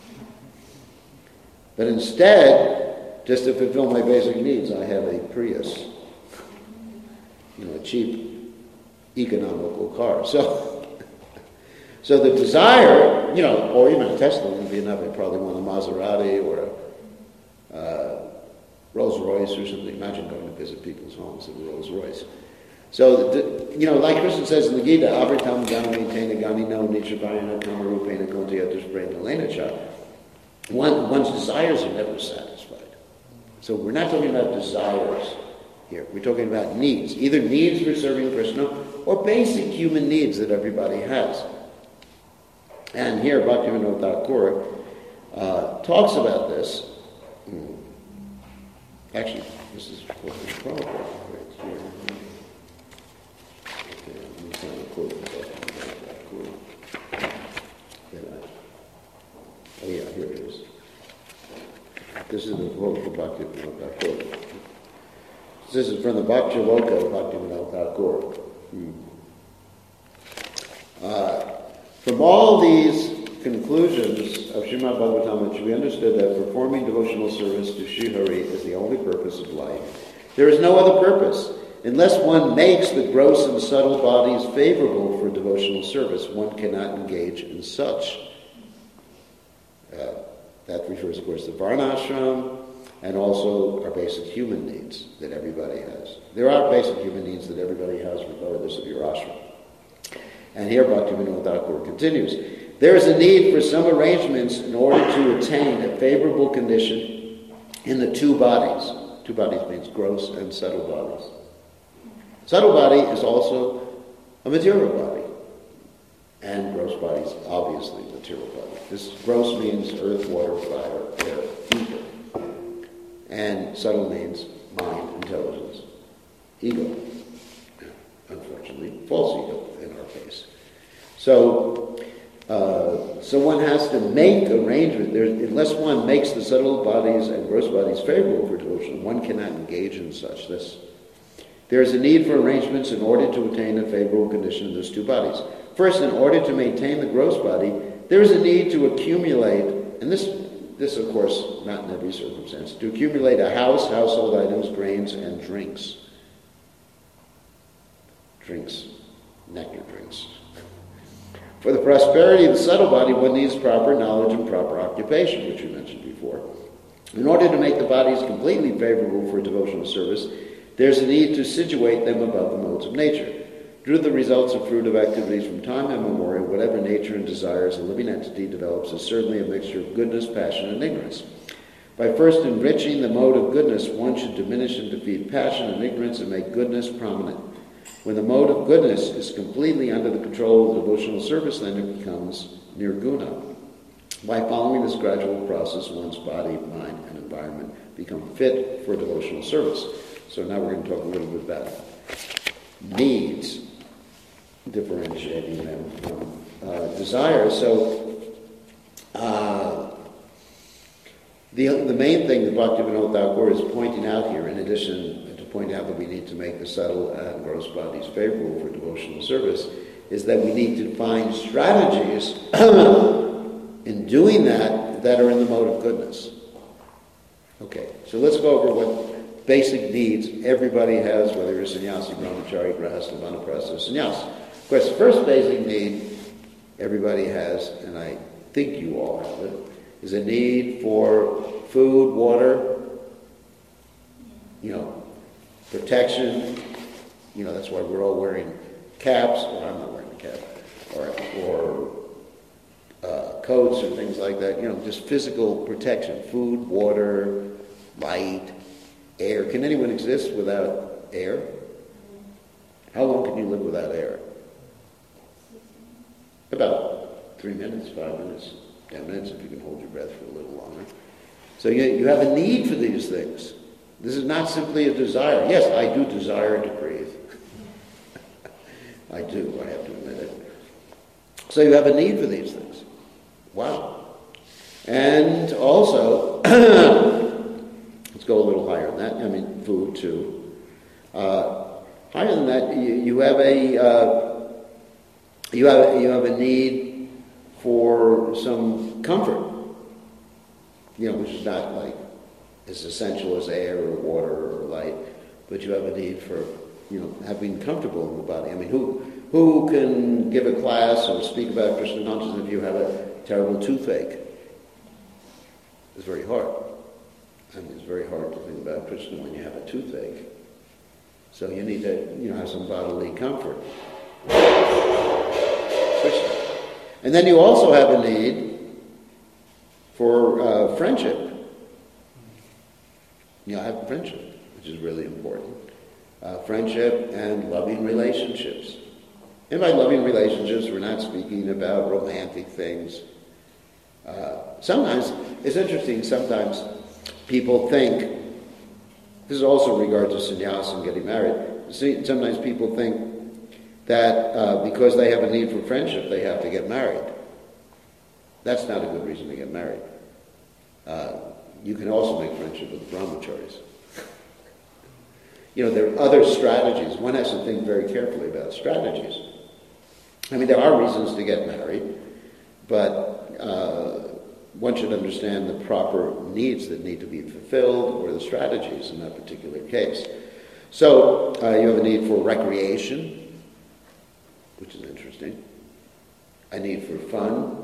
But instead, just to fulfill my basic needs, I have a Prius. You know, a cheap, economical car. So, so the desire, you know, or even a Tesla would be enough. I'd probably want a Maserati or a uh, Rolls Royce or something. Imagine going to visit people's homes in a Rolls Royce. So, the, you know, like Krishna says in the Gita, Avritam Ganami Tena Gani No Nichabayana Kamarupena Kontiyatus Brena Lena Cha. One, one's desires are never satisfied. So we're not talking about desires here. We're talking about needs. Either needs for serving Krishna or basic human needs that everybody has. And here Bhaktivinoda Thakur uh, talks about this. Hmm. Actually, this is quote from Prabhupada right here. Okay, let me find a quote from Bhaktivinoda Thakur. Oh yeah, here it is. This is the quote from Bhaktivinoda Thakur. This is from the Bhakti-loka of Bhaktivinoda Thakur. Hmm. Uh, from all these conclusions of Srimad Bhagavatam, we understood that performing devotional service to Sri Hari is the only purpose of life. There is no other purpose. Unless one makes the gross and subtle bodies favorable for devotional service, one cannot engage in such. Uh, that refers, of course, to Varnashram and also our basic human needs that everybody has. There are basic human needs that everybody has regardless of your ashram. And here Bhaktivinoda Thakur continues. There is a need for some arrangements in order to attain a favorable condition in the two bodies. Two bodies means gross and subtle bodies. Subtle body is also a material body. And gross body is obviously material body. This gross means earth, water, fire, air, ether. And subtle means mind, intelligence, ego. Unfortunately, false ego in our case. So, uh, so one has to make arrangement. There, unless one makes the subtle bodies and gross bodies favorable for devotion, one cannot engage in such. This, there is a need for arrangements in order to attain a favorable condition in those two bodies. First, in order to maintain the gross body, there is a need to accumulate, and this, this of course, not in every circumstance, to accumulate a house, household items, grains, and drinks. Drinks, nectar drinks. For the prosperity of the subtle body, one needs proper knowledge and proper occupation, which we mentioned before. In order to make the bodies completely favorable for devotional service, there's a need to situate them above the modes of nature. Due to the results of fruitive activities from time immemorial, whatever nature and desires a living entity develops is certainly a mixture of goodness, passion, and ignorance. By first enriching the mode of goodness, one should diminish and defeat passion and ignorance and make goodness prominent. When the mode of goodness is completely under the control of devotional service, then it becomes nirguna. By following this gradual process, one's body, mind, and environment become fit for devotional service. So now we're going to talk a little bit about needs, differentiating them from uh, desires. So uh, the, the main thing that Bhaktivinoda Thakur is pointing out here, in addition to point out that we need to make the subtle and gross bodies favorable for devotional service, is that we need to find strategies in doing that that are in the mode of goodness. Okay, so let's go over what basic needs everybody has, whether you're sannyasi, brahmachari, grahastha, vanaprastha, sannyasi. Of course, the first basic need everybody has, and I think you all have it, is a need for food, water, you know, protection. You know, that's why we're all wearing caps, or I'm not wearing a cap, or, or uh, coats or things like that. You know, just physical protection, food, water, light, air. Can anyone exist without air? How long can you live without air? About three minutes, five minutes, ten minutes, if you can hold your breath for a little longer. So you, you have a need for these things. This is not simply a desire. Yes, I do desire to breathe. I do, I have to admit it. So you have a need for these things. Wow. And also, let's go a little higher than that. I mean, food too. Uh, higher than that, you, you have a uh, you have you have a need for some comfort. You know, which is not like as essential as air or water or light, but you have a need for, you know, having comfortable in the body. I mean, who who can give a class or speak about Krishna consciousness if you have a terrible toothache? It's very hard. I mean, it's very hard to think about Krishna when you have a toothache. So you need to, you know, have some bodily comfort. Krishna. And then you also have a need for uh, friendship. You know, have friendship, which is really important. Uh, friendship and loving relationships. And by loving relationships, we're not speaking about romantic things. Uh, sometimes, it's interesting, sometimes people think, this is also in regard to sannyas and getting married, see, sometimes people think that uh, because they have a need for friendship, they have to get married. That's not a good reason to get married. Uh, you can also make friendship with the brahmacharis. You know, there are other strategies. One has to think very carefully about strategies. I mean, there are reasons to get married, but uh, one should understand the proper needs that need to be fulfilled or the strategies in that particular case. So uh, you have a need for recreation, which is interesting. A need for fun.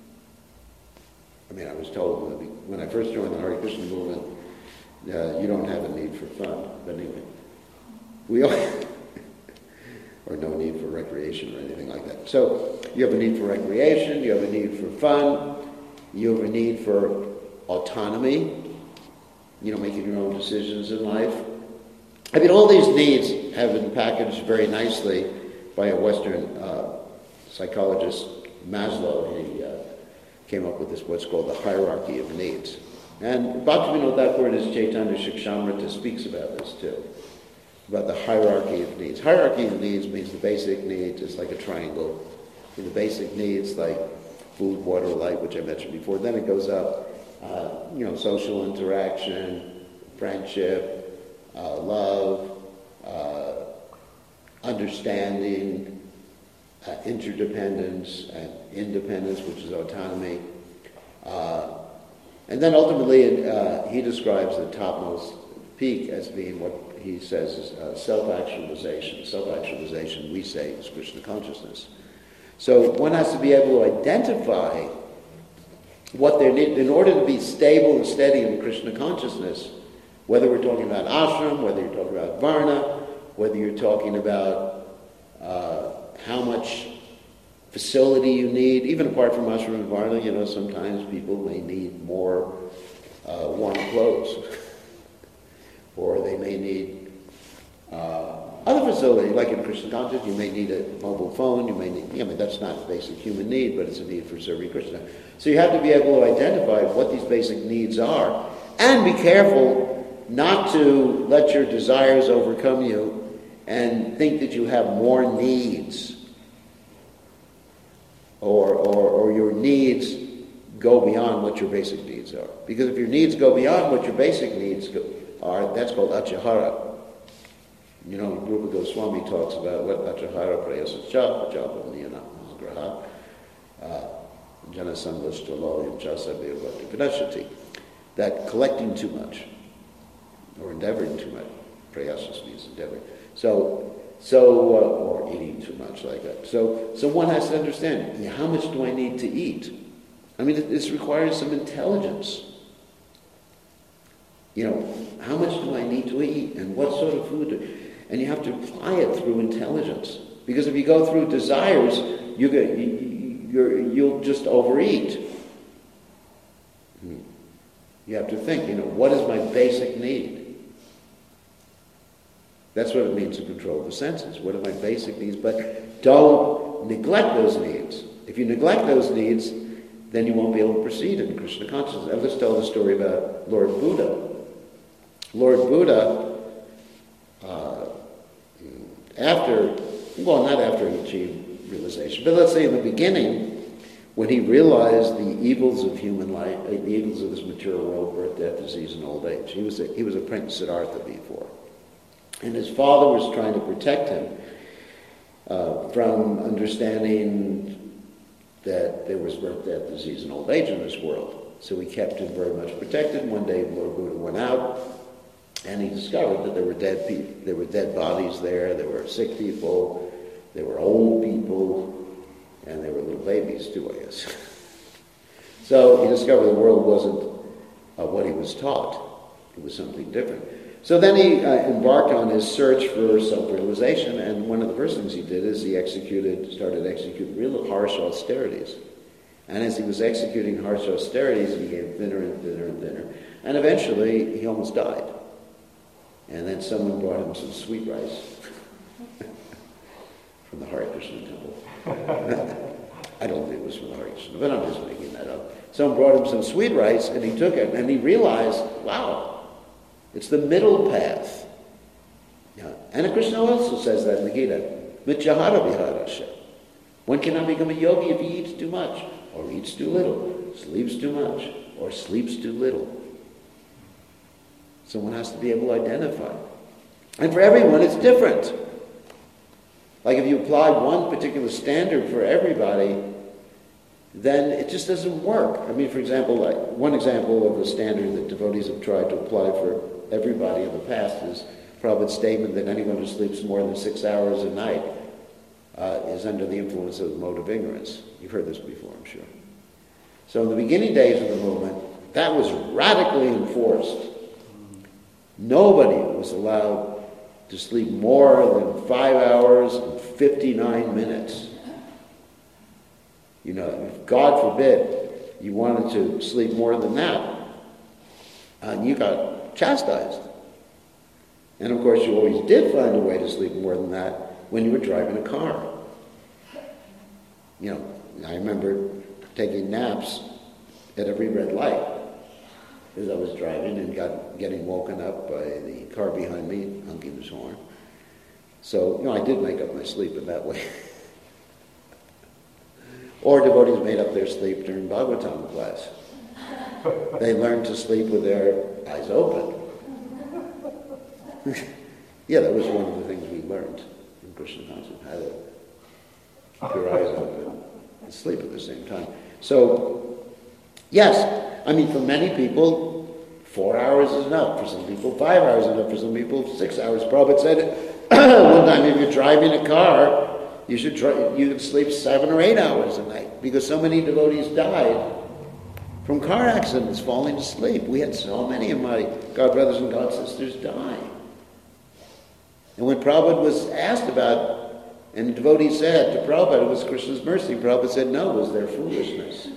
I mean, I was told when I first joined the Hare Krishna movement, uh, you don't have a need for fun. But anyway, we all, or no need for recreation or anything like that. So you have a need for recreation, you have a need for fun, you have a need for autonomy, you know, making your own decisions in life. I mean, all these needs have been packaged very nicely by a Western uh, psychologist, Maslow. He uh, came up with this, what's called the hierarchy of needs. And Bhaktivinoda Thakur in his Chaitanya Shikshamrita speaks about this too, about the hierarchy of needs. Hierarchy of needs means the basic needs is like a triangle. And the basic needs like food, water, light, which I mentioned before. Then it goes up, uh, you know, social interaction, friendship, uh, love, uh, understanding, uh, interdependence, and independence, which is autonomy. Uh, and then ultimately uh, he describes the topmost peak as being what he says is uh, self-actualization. Self-actualization, we say, is Krishna consciousness. So one has to be able to identify what they need in order to be stable and steady in Krishna consciousness, whether we're talking about ashram, whether you're talking about varna, whether you're talking about uh, how much facility you need. Even apart from ashram and varna, you know, sometimes people may need more uh, warm clothes. Or they may need uh, other facilities, like in Krishna consciousness, you may need a mobile phone, you may need, I mean, that's not a basic human need, but it's a need for serving Krishna. So you have to be able to identify what these basic needs are, and be careful not to let your desires overcome you and think that you have more needs, or, or, or your needs go beyond what your basic needs are. Because if your needs go beyond what your basic needs go, are, that's called achahara. You know, Rupa Goswami talks about what Achahara Prayasa Japa Japa Niyana Graha Janasangastaloyam Chasabhya Kadashati, that collecting too much or endeavoring too much, prayasas means endeavoring. So so uh, or eating too much like that. So so one has to understand, how much do I need to eat? I mean, this requires some intelligence. You know, how much do I need to eat, and what sort of food? Do, and you have to apply it through intelligence. Because if you go through desires, you get, you, you're, you'll just overeat. You have to think, you know, what is my basic need? That's what it means to control the senses. What are my basic needs? But don't neglect those needs. If you neglect those needs, then you won't be able to proceed in Krishna consciousness. I'll just tell the story about Lord Buddha. Lord Buddha, uh, after, well, not after he achieved realization, but let's say in the beginning, when he realized the evils of human life, the evils of this material world, birth, death, disease, and old age. He was a, he was a Prince Siddhartha before. And his father was trying to protect him uh, from understanding that there was birth, death, disease, and old age in this world. So he kept him very much protected. One day Lord Buddha went out, and he discovered that there were dead people, there were dead bodies there, there were sick people, there were old people, and there were little babies too, I guess. So he discovered the world wasn't uh, what he was taught. It was something different. So then he uh, embarked on his search for self-realization, and one of the first things he did is he executed, started executing real harsh austerities. And as he was executing harsh austerities, he became thinner and thinner and thinner. And eventually, he almost died. And then someone brought him some sweet rice from the Hare Krishna temple. I don't think it was from the Hare Krishna, but I'm just making that up. Someone brought him some sweet rice, and he took it, and he realized, wow, it's the middle path. Yeah. And Krishna also says that in the Gita, Mityahara viharasya. One cannot become a yogi if he eats too much, or eats too little, sleeps too much, or sleeps too little. So one has to be able to identify. And for everyone, it's different. Like if you apply one particular standard for everybody, then it just doesn't work. I mean, for example, like one example of a standard that devotees have tried to apply for everybody in the past is Prabhupada's statement that anyone who sleeps more than six hours a night uh, is under the influence of the mode of ignorance. You've heard this before, I'm sure. So in the beginning days of the movement, that was radically enforced. Nobody was allowed to sleep more than five hours and fifty-nine minutes. You know, if God forbid you wanted to sleep more than that, uh, you got chastised. And of course, you always did find a way to sleep more than that when you were driving a car. You know, I remember taking naps at every red light as I was driving and got getting woken up by the car behind me honking his horn. So, you know, I did make up my sleep in that way. Or devotees made up their sleep during Bhagavatam class. They learned to sleep with their eyes open. Yeah, that was one of the things we learned in Krishna consciousness, how to keep your eyes open and sleep at the same time. So, yes, I mean, for many people, four hours is enough. For some people, five hours is enough. For some people, six hours. Prabhupada said one time, if you're driving a car, you should try, you can sleep seven or eight hours a night, because so many devotees died from car accidents, falling asleep. We had so many of my god brothers and god sisters die. And when Prabhupada was asked about, and the devotee said to Prabhupada, it was Krishna's mercy, Prabhupada said, no, it was their foolishness.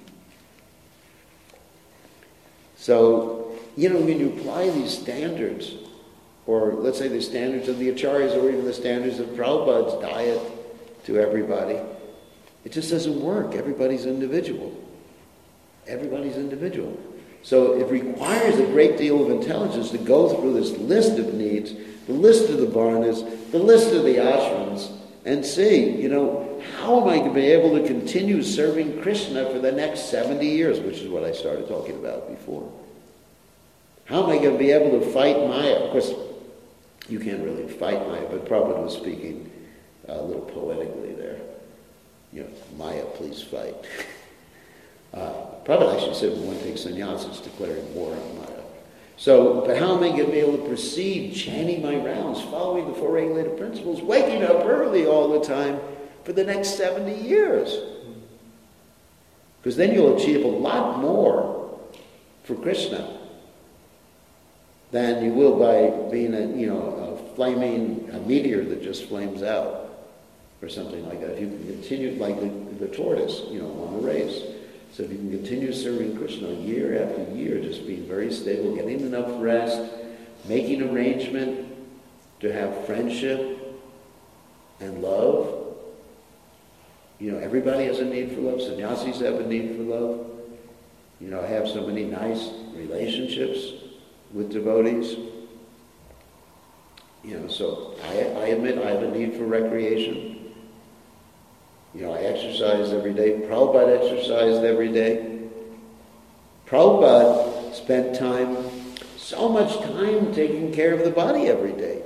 So, you know, when you apply these standards, or let's say the standards of the acharyas, or even the standards of Prabhupada's diet to everybody, it just doesn't work. Everybody's individual. Everybody's individual. So it requires a great deal of intelligence to go through this list of needs, the list of the varnas, the list of the ashrams, and see, you know, how am I going to be able to continue serving Krishna for the next seventy years, which is what I started talking about before. How am I going to be able to fight Maya? Of course, you can't really fight Maya, but Prabhupada was speaking a little poetically there. You know, Maya, please fight. Uh, Prabhupada actually said we want to take sannyas, it's declaring war on Maya. So, but how am I going to be able to proceed chanting my rounds, following the four regulated principles, waking up early all the time for the next seventy years? Because then you'll achieve a lot more for Krishna than you will by being a, you know, a flaming a meteor that just flames out or something like that. If you can continue, like the, the tortoise, you know, on the race. So if you can continue serving Krishna year after year, just being very stable, getting enough rest, making arrangement to have friendship and love. You know, everybody has a need for love. Sannyasis have a need for love. You know, I have so many nice relationships with devotees. You know, so I, I admit I have a need for recreation. You know, I exercise every day. Prabhupada exercised every day. Prabhupada spent time, so much time taking care of the body every day.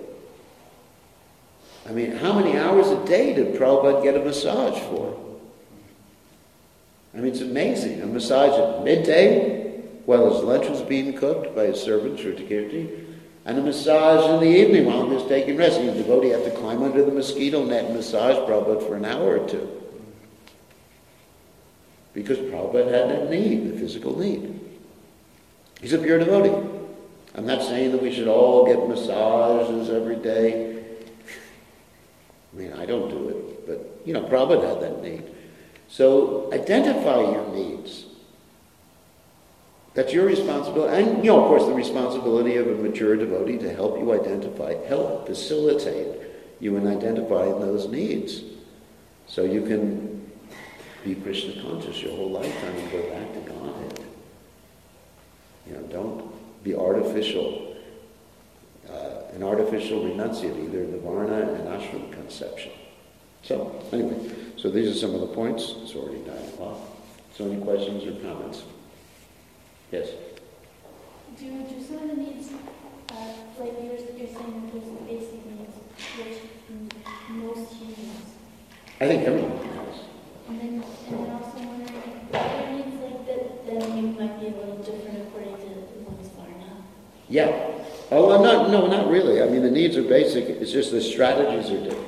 I mean, how many hours a day did Prabhupada get a massage for? I mean, it's amazing. A massage at midday while his lunch was being cooked by his servant, Shrutakirti, and a massage in the evening while he was taking rest. The devotee had to climb under the mosquito net and massage Prabhupada for an hour or two. Because Prabhupada had that need, the physical need. He's a pure devotee. I'm not saying that we should all get massages every day. I mean, I don't do it, but, you know, Prabhupada had that need. So identify your needs. That's your responsibility. And, you know, of course, the responsibility of a mature devotee to help you identify, help facilitate you in identifying those needs. So you can be Krishna conscious your whole lifetime and go back to Godhead. You know, don't be artificial. Uh, an artificial renunciate, either the Varna and Ashram conception. So, anyway, so these are some of the points. It's already nine o'clock. So any questions or comments? Yes? Do, do some of the needs, uh, like you're, you're saying that there's the basic needs, which most humans. I think everyone has. And then, and then also wondering, other needs like that, then you might be a little different according to one's Varna. Yeah. Oh, well, not, no, not really. I mean, the needs are basic. It's just the strategies are different.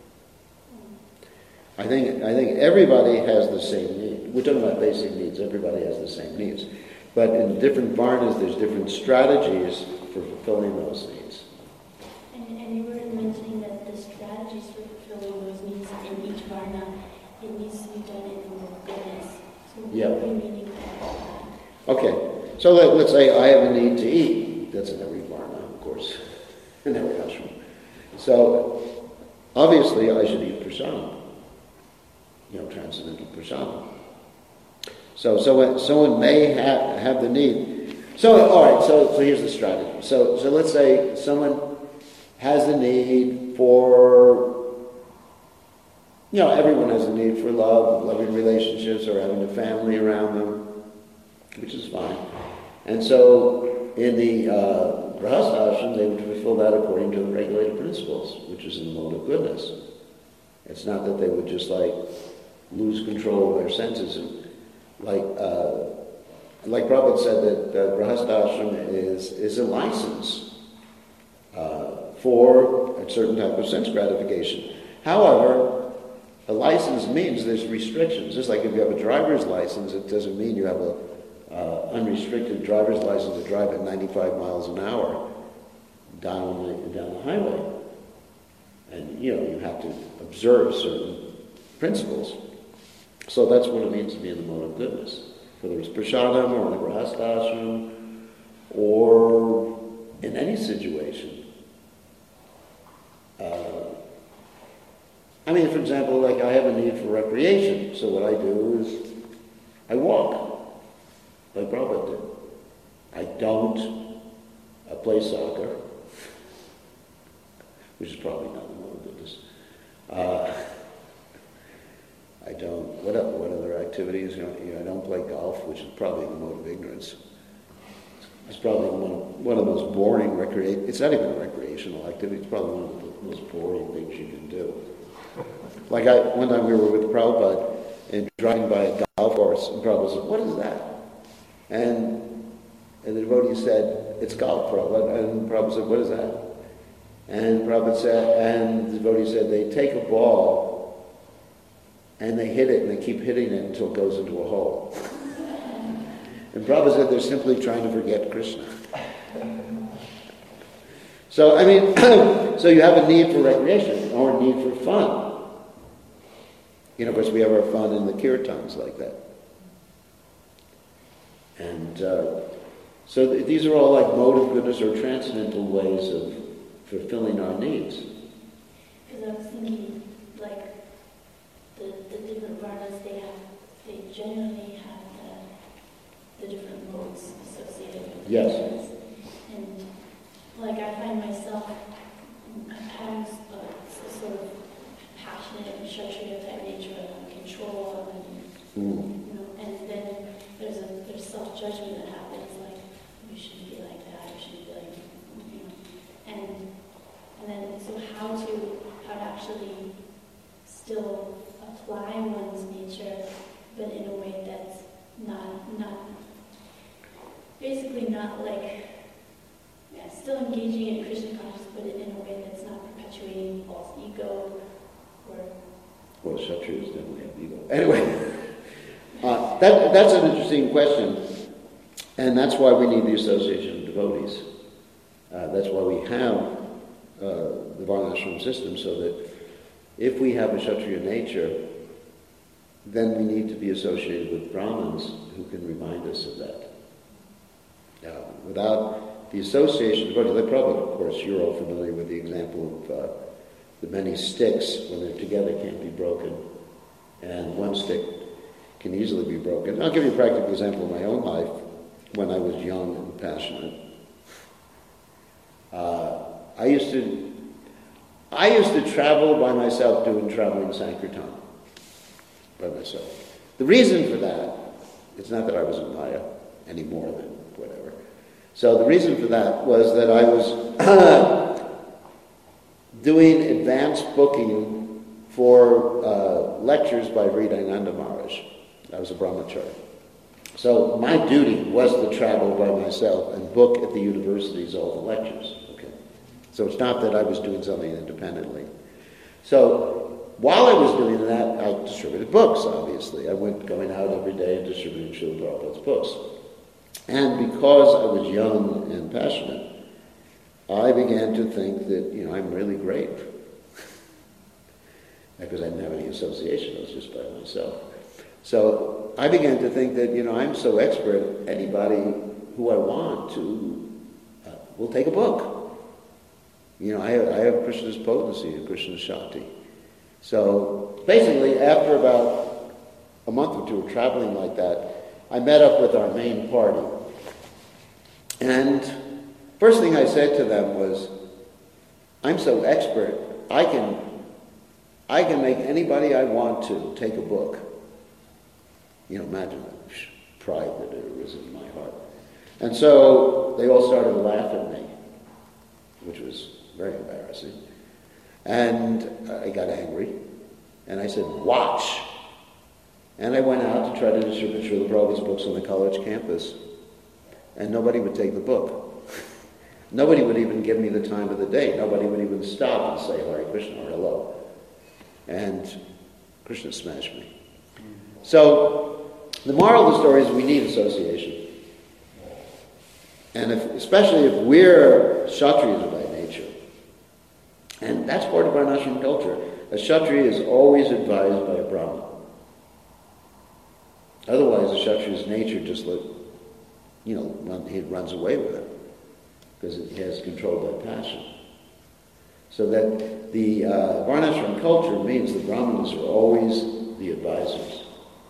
I think I think everybody has the same need. We're talking about basic needs. Everybody has the same needs. But in different varnas, there's different strategies for fulfilling those needs. And, and you were mentioning that the strategies for fulfilling those needs in each varna, it needs to be done in the more goodness. So what Yeah. are you meaning by that? Okay. So let, let's say I have a need to eat. That's in every varna, of course, in every ashram. So obviously I should eat prasadam. You know, transcendental prasadam. So, so someone may have, have the need. So, all right. So, so here's the strategy. So, so let's say someone has the need for, you know, everyone has a need for love, loving relationships, or having a family around them, which is fine. And so, in the uh, Grahastha ashram, they would fulfill that according to the regulated principles, which is in the mode of goodness. It's not that they would just like lose control of their senses and Like uh, like Prabhupada said that uh, Grahastha ashram is, is a license uh, for a certain type of sense gratification. However, a license means there's restrictions. Just like if you have a driver's license, it doesn't mean you have a uh, unrestricted driver's license to drive at ninety-five miles an hour down the, down the highway. And, you know, you have to observe certain principles. So that's what it means to be in the mode of goodness. Whether it's prasadam or in the Grahastha ashram or in any situation. Uh, I mean, for example, like I have a need for recreation. So what I do is I walk, like Prabhupada did. I don't uh, play soccer, which is probably not the mode of goodness. Uh, I don't, what other, what other activities? You know, you know, I don't play golf, which is probably the mode of ignorance. It's probably one of, one of the most boring recreation. It's not even a recreational activity. It's probably one of the most boring things you can do. Like I, one time we were with Prabhupada and driving by a golf course, and Prabhupada said, "What is that?" And, and the devotee said, "It's golf, Prabhupada." And Prabhupada said, "What is that?" And Prabhupada said, and the devotee said, "They take a ball and they hit it and they keep hitting it until it goes into a hole." And Prabhupada said they're simply trying to forget Krishna. So, I mean, so you have a need for recreation or a need for fun. You know, of course, we have our fun in the kirtans like that. And uh, so th- these are all like mode of goodness or transcendental ways of fulfilling our needs. Because I was thinking, like, the, the different varnas, they have, they generally have the, the different modes associated with Yes. it. And, like, I find myself having a, a sort of passionate and Kshatriya type nature of control and, Mm. you know, and then there's a there's self-judgment that happens, like, you shouldn't be like that, you shouldn't be like, you know, and and then so how to how to actually still apply one's nature, but in a way that's not not basically not like yeah, still engaging in Krishna consciousness, but in a way that's not perpetuating false ego or Well, Kshatriyas definitely have ego. Anyway, uh, that, that's an interesting question, and that's why we need the association of devotees. Uh, that's why we have uh, the Varnashram system, so that if we have a Kshatriya nature, then we need to be associated with Brahmins who can remind us of that. Uh, without the association of devotees, like Prabhupada, of course, you're all familiar with the example of uh, the many sticks, when they're together, can't be broken, and one stick can easily be broken. I'll give you a practical example of my own life when I was young and passionate. Uh, I used to, I used to travel by myself doing traveling Sankirtan by myself. The reason for that, it's not that I was in Maya any more than whatever. So the reason for that was that I was doing advanced booking for uh, lectures by Hridayananda Maharaj. I was a brahmachari. So my duty was to travel by myself and book at the universities all the lectures. Okay, so it's not that I was doing something independently. So while I was doing that, I distributed books, obviously. I went going out every day and distributing Srila Prabhupada's books. And because I was young and passionate, I began to think that, you know, I'm really great. Because I didn't have any association, I was just by myself. So I began to think that, you know, I'm so expert, anybody who I want to uh, will take a book. You know, I have, I have Krishna's potency and Krishna's Shakti. So basically, after about a month or two of traveling like that, I met up with our main party. And first thing I said to them was, I'm so expert, I can, I can make anybody I want to take a book. You know, imagine the pride that arose in my heart. And so they all started to laugh at me, which was very embarrassing. And I got angry, and I said, watch. And I went out to try to distribute Srila Prabhupada's books on the college campus, and nobody would take the book. Nobody would even give me the time of the day. Nobody would even stop and say Hare Krishna or hello. And Krishna smashed me. So the moral of the story is we need association. And if, especially if we're Kshatriyas by nature. And that's part of our Varnashram culture. A Kshatriya is always advised by a Brahmin. Otherwise, a Kshatriya's nature just, look, you know, run, he runs away with it. Because it has controlled by passion. So that the uh, Varnashram culture means the Brahmanas are always the advisors.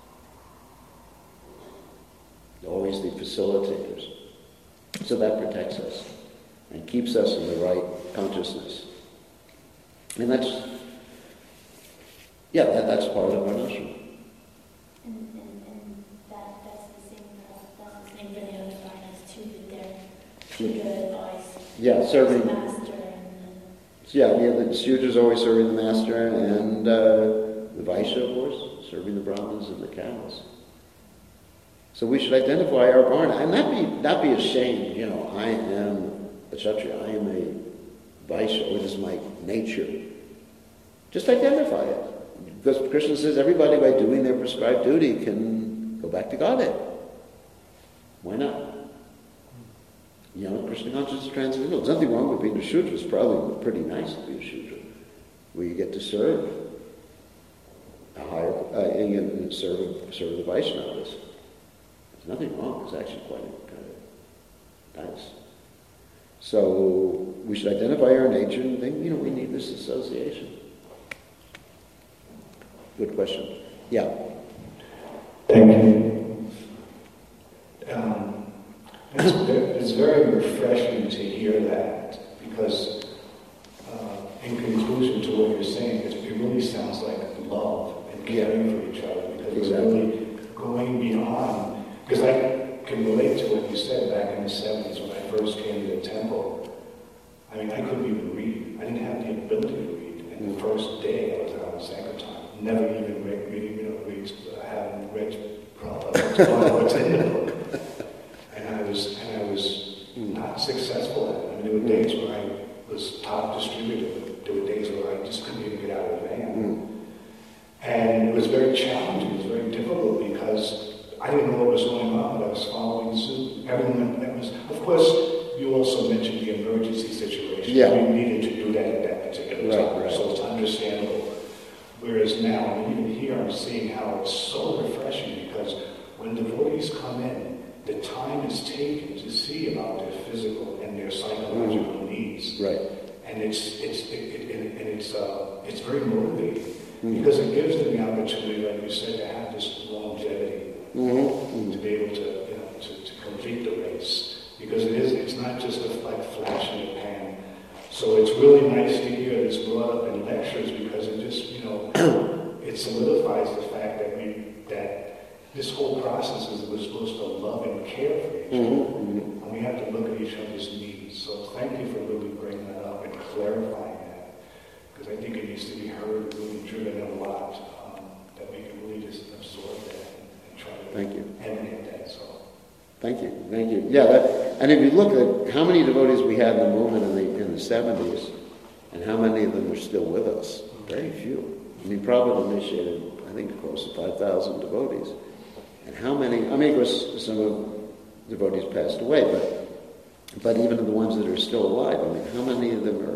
Always the facilitators. So that protects us and keeps us in the right consciousness. And that's, yeah, that, that's part of Varnashram. And, and, and that, that's the same, uh, that's the same for the other varnas too, that they're Yeah, serving. The master and Yeah, yeah, the Sudra is always serving the master, and uh, the Vaishya, of course, serving the Brahmins and the cows. So we should identify our Varna, and not be not be ashamed. You know, I am a Kshatriya, I am a Vaishya, or this is my nature. Just identify it. Because Krishna says everybody, by doing their prescribed duty, can go back to Godhead. Why not? You know, Krishna consciousness is transcendental. There's nothing wrong with being a Shudra. It's probably pretty nice to be a Shudra, where you get to serve a higher, uh, and you serve, serve the Vaishnavas. There's nothing wrong. It's actually quite kind of nice. So we should identify our nature and think, you know, we need this association. Good question. Yeah. Thank you. Um, it's, it's very refreshing to hear that, because uh, in conclusion to what you're saying, it really sounds like love and caring for each other, because Exactly. we're really going beyond. Because I can relate to what you said back in the seventies when I first came to the temple. I mean, I couldn't even read. I didn't have the ability to read. And the first day I was out of Sankirtan, never even read, read, you know, read, I haven't read Prabhupada, what's in the book. And I was, and I was not successful at it. I mean, there were days where I was top distributor, but there were days where I just couldn't even get out of the van. Mm. And it was very challenging, it was very difficult, because I didn't know what was going on, but I was following suit. Everyone that was, of course, you also mentioned the emergency situation. Yeah. We needed to do that at that particular Right, time, right. so it's understandable. Whereas now, I mean, even here, I'm seeing how it's so refreshing, because when devotees come in, the time is taken to see about their physical and their psychological mm. needs. Right. And it's it's it, it, it, and it's uh, it's very motivating, mm. because it gives them the opportunity, like you said, to have this longevity, mm-hmm. to be able to you know to, to complete the race. Because it is it's not just a like flash in the pan. So it's really nice to hear this brought up in lectures, because it just you know it solidifies the fact that we that this whole process is we're supposed to love and care for each other, Mm-hmm. and we have to look at each other's needs. So thank you for really bringing that up and clarifying that, because I think it needs to be heard, really driven a lot, um, that we can really just absorb that and, and try to Thank you. emanate that. So Thank you, thank you. Yeah, that, and if you look at how many devotees we had in the movement in the in the seventies, and how many of them are still with us, very few. I mean, Prabhupada initiated, I think, close to five thousand devotees. And how many, I mean, of course, some of the devotees passed away, but but even of the ones that are still alive, I mean, how many of them are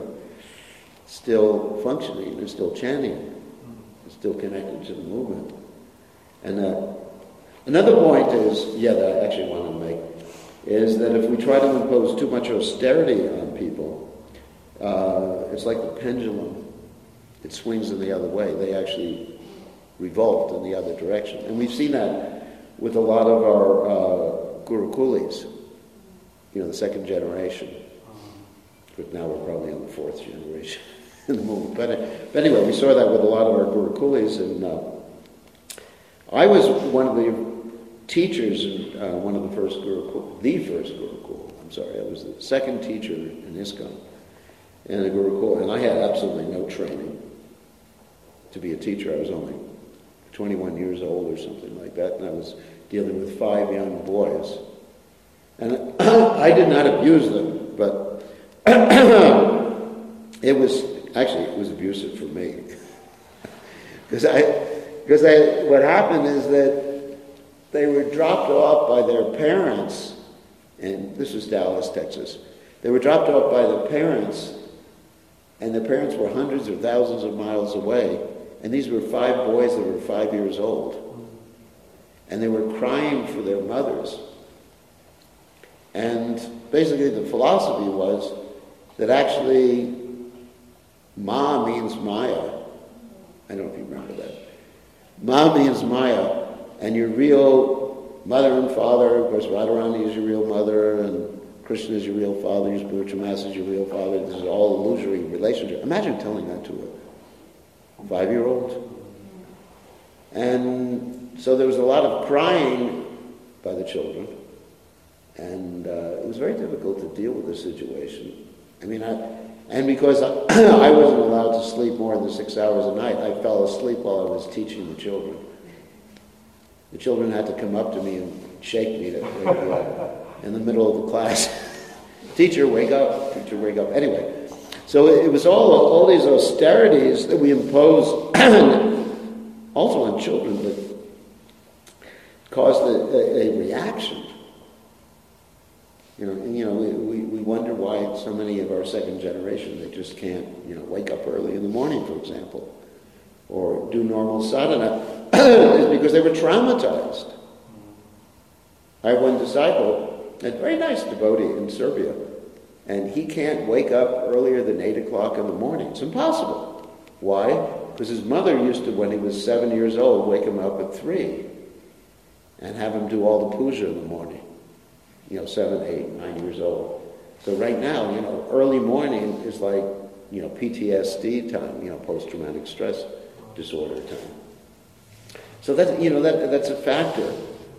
still functioning, they're still chanting, they're still connected to the movement? And uh, another point is, yeah, that I actually want to make, is that if we try to impose too much austerity on people, uh, it's like the pendulum. It swings in the other way. They actually revolt in the other direction. And we've seen that with a lot of our uh, Gurukulis, you know, the second generation. But now we're probably on the fourth generation in the movement. But, but anyway, we saw that with a lot of our Gurukulis. And uh, I was one of the teachers in uh, one of the first Gurukul, the first Gurukul. I'm sorry, I was the second teacher in ISKCON in a Gurukul, and I had absolutely no training to be a teacher. I was only twenty-one years old or something like that, and I was dealing with five young boys. And I did not abuse them, but it was, actually, it was abusive for me. Because I, because I, what happened is that they were dropped off by their parents, and this was Dallas, Texas. They were dropped off by the parents, and the parents were hundreds or thousands of miles away. And these were five boys that were five years old. And they were crying for their mothers. And basically the philosophy was that actually Ma means Maya. I don't know if you remember that. Ma means Maya. And your real mother and father, of course Radharani is your real mother, and Krishna is your real father, your spiritual master is your real father. This is all illusory relationship. Imagine telling that to a five-year-old. And so there was a lot of crying by the children, and uh, it was very difficult to deal with the situation. I mean, I, and because I, I wasn't allowed to sleep more than six hours a night, I fell asleep while I was teaching the children. The children had to come up to me and shake me to wake me up in the middle of the class. Teacher, wake up. Teacher, wake up. Anyway, so it was all all these austerities that we impose also on children that caused a, a, a reaction. You know, and, you know, we, we wonder why so many of our second generation, they just can't, you know, wake up early in the morning, for example, or do normal sadhana, is because they were traumatized. I have one disciple, a very nice devotee in Serbia, and he can't wake up earlier than eight o'clock in the morning. It's impossible. Why? Because his mother used to, when he was seven years old, wake him up at three and have him do all the puja in the morning. You know, seven, eight, nine years old. So right now, you know, early morning is like, you know, P T S D time, you know, post-traumatic stress disorder time. So that's, you know, that that's a factor.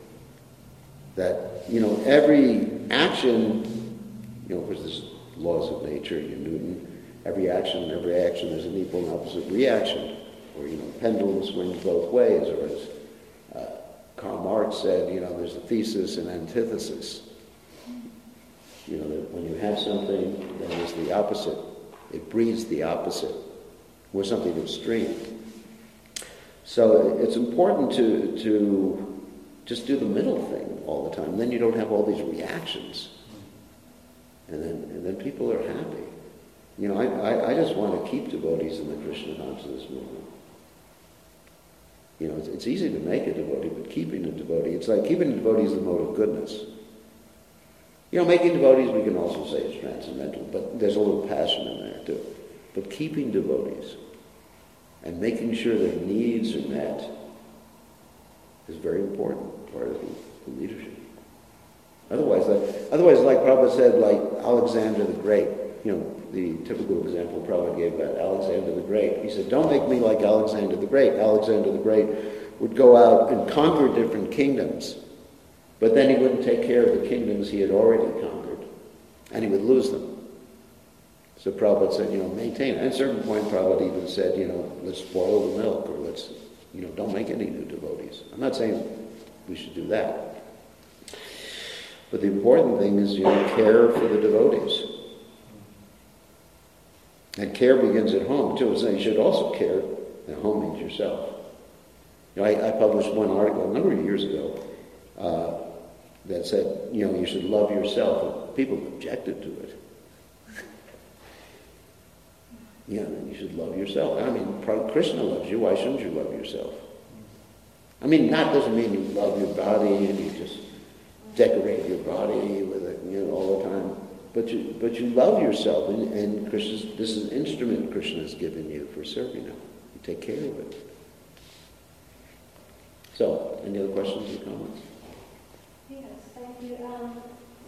That, you know, every action, you know, of course there's laws of nature, you Newton, every action, every action there's an equal and opposite reaction. Or, you know, pendulum swings both ways, or as uh, Karl Marx said, you know, there's a thesis and antithesis. You know, that when you have something, then there's the opposite. It breeds the opposite, or something extreme. So it's important to to just do the middle thing all the time. Then you don't have all these reactions, and then and then people are happy. You know, I I, I just want to keep devotees in the Krishna consciousness movement. You know, it's, it's easy to make a devotee, but keeping a devotee, it's like keeping a devotee is the mode of goodness. You know, making devotees, we can also say it's transcendental, but there's a little passion in there too. But keeping devotees and making sure their needs are met is a very important part of the, the leadership. Otherwise, like, otherwise, like Prabhupada said, like Alexander the Great, you know, the typical example Prabhupada gave about Alexander the Great. He said, don't make me like Alexander the Great. Alexander the Great would go out and conquer different kingdoms, but then he wouldn't take care of the kingdoms he had already conquered, and he would lose them. So Prabhupada said, you know, maintain it. At a certain point, Prabhupada even said, you know, let's boil the milk, or let's, you know, don't make any new devotees. I'm not saying we should do that. But the important thing is, you know, care for the devotees. And care begins at home, too. So you should also care at home means yourself. You know, I, I published one article a number of years ago uh, that said, you know, you should love yourself. And people objected to it. Yeah, you should love yourself. I mean, Krishna loves you. Why shouldn't you love yourself? I mean, that doesn't mean you love your body and you just decorate your body with it, you know, all the time. But you, but you love yourself, and, and Krishna's, this is an instrument Krishna has given you for serving Him. You take care of it. So, any other questions or comments? Yes, thank you. Um,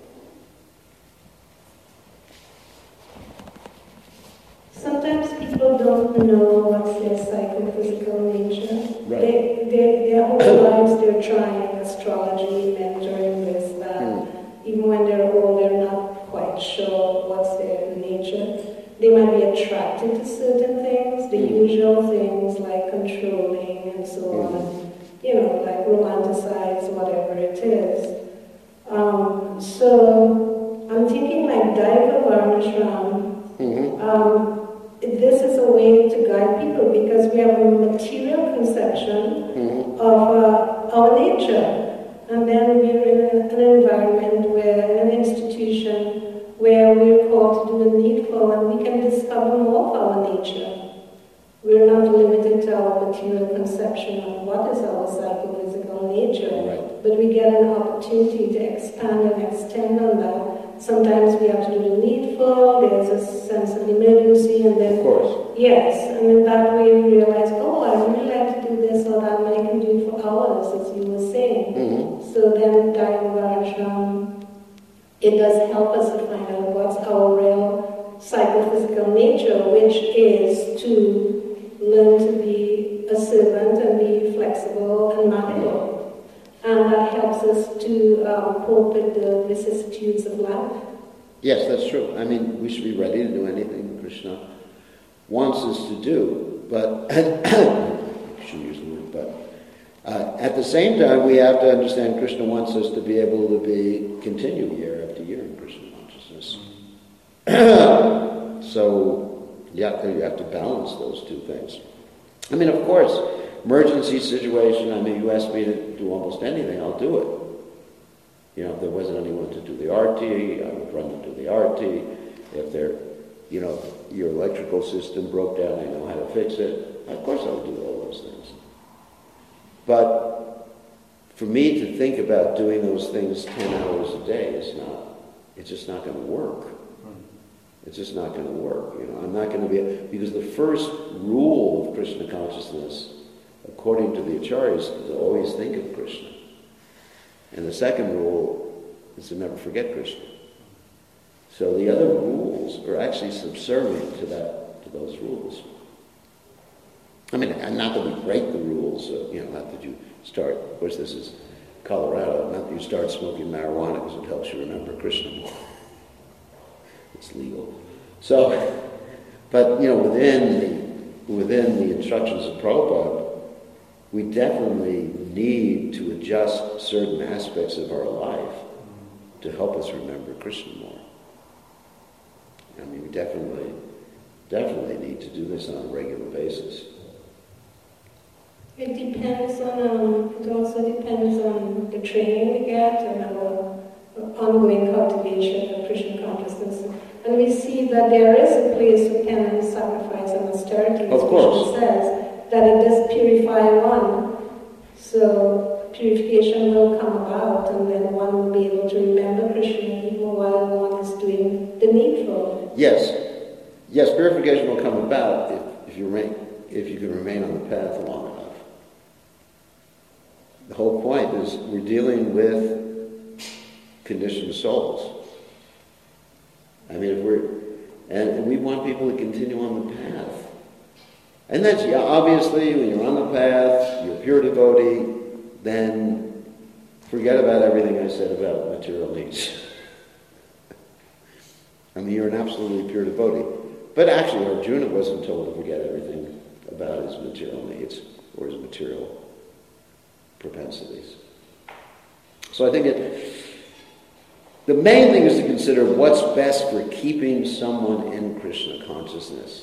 sometimes people don't know what's their psychophysical nature. Right. They, they, their whole lives they're trying astrology, mentoring, this, that. Mm. Even when they're old, they're not quite sure what's their nature. They might be attracted to certain things, the mm. usual things like controlling and so mm. on. You know, like romanticize whatever it is. Um, so I'm thinking like Daiva Varnashram. Mm-hmm. Um, this is a way to guide people because we have a material conception mm-hmm. of uh, our nature. And then we're in a, an environment where, an institution where we're called to do the needful and we can discover more of our nature. We're not limited to our material conception of what is our psychophysical nature, right. But we get an opportunity to expand and extend on that. Sometimes we have to do the needful, there's a sense of emergency, and then, of course. Yes, and in that way we realize, oh, I really like to do this or that, and I can do it for hours, as you were saying. Mm-hmm. So then, Daiva it does help us to find out what's our real psychophysical nature, which is to learn to be a servant and be flexible and malleable. And that helps us to um, cope with the vicissitudes of life. Yes, that's true. I mean, we should be ready to do anything Krishna wants us to do, but I shouldn't use the word but. Uh, at the same time, we have to understand Krishna wants us to be able to be continue year after year in Krishna consciousness. So you have, to, you have to balance those two things. I mean, of course, emergency situation, I mean, you ask me to do almost anything, I'll do it. You know, if there wasn't anyone to do the R T, I would run to do the R T. If there, you know, your electrical system broke down, I know how to fix it. Of course I would do all those things. But for me to think about doing those things ten hours a day is not, it's just not going to work. It's just not going to work. You know, I'm not going to be, because the first rule of Krishna consciousness, according to the acharyas, is to always think of Krishna. And the second rule is to never forget Krishna. So the other rules are actually subservient to that, to those rules. I mean, not that we break the rules, uh, you know, not that you start, of course this is Colorado, not that you start smoking marijuana because it helps you remember Krishna more. It's legal. So, but, you know, within the, within the instructions of Prabhupada, we definitely need to adjust certain aspects of our life to help us remember Krishna more. I mean, we definitely, definitely need to do this on a regular basis. It depends on, um, it also depends on the training we get and our ongoing cultivation of Krishna consciousness. And we see that there is a place for penance, sacrifice, and austerity, as Krishna says, that it does purify one. So purification will come about, and then one will be able to remember Krishna even while one is doing the needful. Yes. Yes, purification will come about if, if you remain, if you can remain on the path long enough. The whole point is we're dealing with conditioned souls. I mean, if we're, and, and we want people to continue on the path. And that's, yeah, obviously, when you're on the path, you're a pure devotee, then forget about everything I said about material needs. I mean, you're an absolutely pure devotee. But actually, Arjuna wasn't told to forget everything about his material needs or his material propensities. So I think it, the main thing is to consider what's best for keeping someone in Krishna consciousness.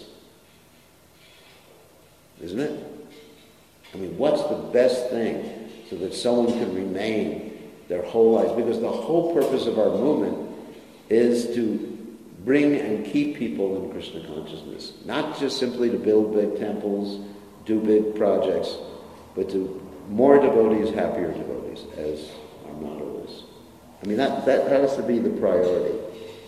Isn't it? I mean, what's the best thing so that someone can remain their whole lives? Because the whole purpose of our movement is to bring and keep people in Krishna consciousness. Not just simply to build big temples, do big projects, but to more devotees, happier devotees, as our motto is. I mean, that, that has to be the priority.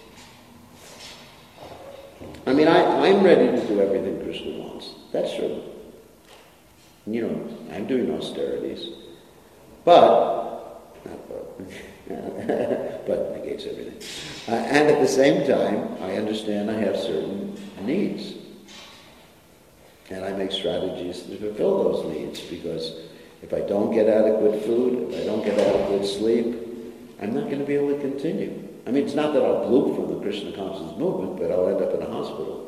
I mean, I, I'm ready to do everything Krishna wants. That's true. You know, I'm doing austerities. But, not but, but negates everything. Uh, and at the same time, I understand I have certain needs. And I make strategies to fulfill those needs, because if I don't get adequate food, if I don't get adequate sleep, I'm not going to be able to continue. I mean, it's not that I'll bloop from the Krishna consciousness movement, but I'll end up in a hospital.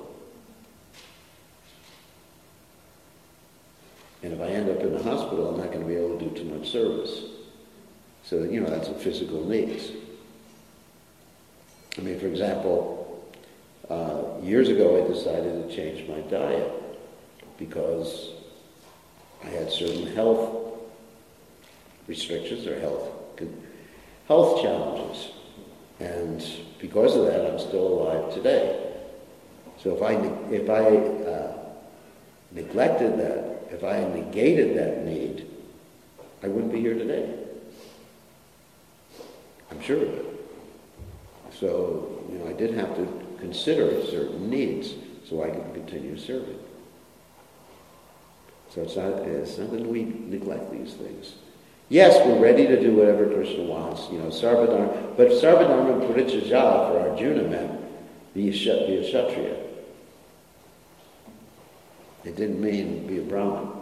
And if I end up in the hospital, I'm not going to be able to do too much service. So, you know, that's a physical needs. I mean, for example, uh, years ago I decided to change my diet because I had certain health restrictions or health health challenges. And because of that, I'm still alive today. So if I, if I uh, neglected that, if I negated that need, I wouldn't be here today. I'm sure of it. So, you know, I did have to consider certain needs so I could continue serving. So it's not, it's not that we neglect these things. Yes, we're ready to do whatever Krishna wants, you know, sarvadharma, but sarvadharma parityajya for Arjuna meant be a, be a Kshatriya. It didn't mean be a Brahmin.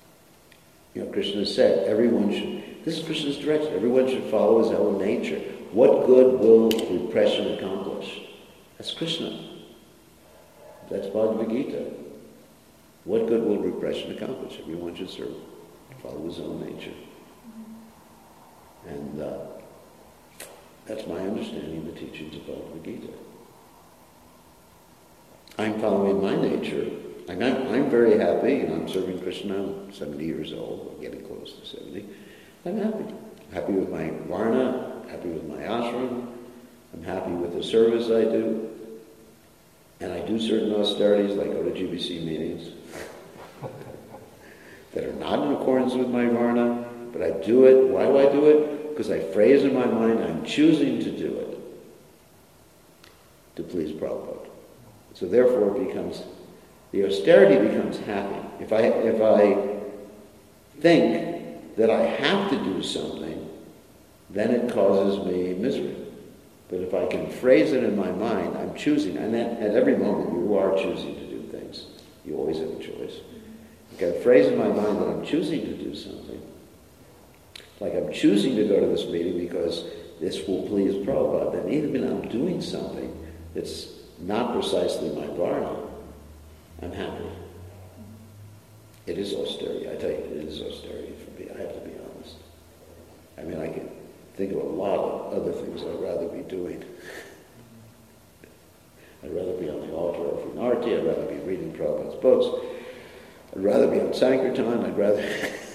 You know, Krishna said everyone should, this is Krishna's direction, everyone should follow his own nature. what good will repression accomplish? That's Krishna. That's Bhagavad Gita. What good will repression accomplish? Everyone should serve, follow his own nature. And uh, that's my understanding of the teachings of Bhagavad Gita. I'm following my nature. I'm, I'm very happy, and I'm serving Krishna. I'm seventy years old. I'm getting close to seventy. I'm happy. I'm happy with my varna. Happy with my ashram. I'm happy with the service I do. And I do certain austerities, like go to G B C meetings that are not in accordance with my varna, but I do it. Why do I do it? Because I phrase in my mind, I'm choosing to do it to please Prabhupada. So therefore it becomes, the austerity becomes happy. If I, if I think that I have to do something, then it causes me misery. But if I can phrase it in my mind, I'm choosing, and at, at every moment you are choosing to do things. You always have a choice. I can phrase in my mind that I'm choosing to do something. Like I'm choosing to go to this meeting because this will please Prabhupada. Then even when I'm doing something that's not precisely my varna, I'm happy. It is austerity. I tell you, it is austerity for me. I have to be honest. I mean, I can think of a lot of other things I'd rather be doing. I'd rather be on the altar offering arti. I'd rather be reading Prabhupada's books. I'd rather be on Sankirtan. I'd rather...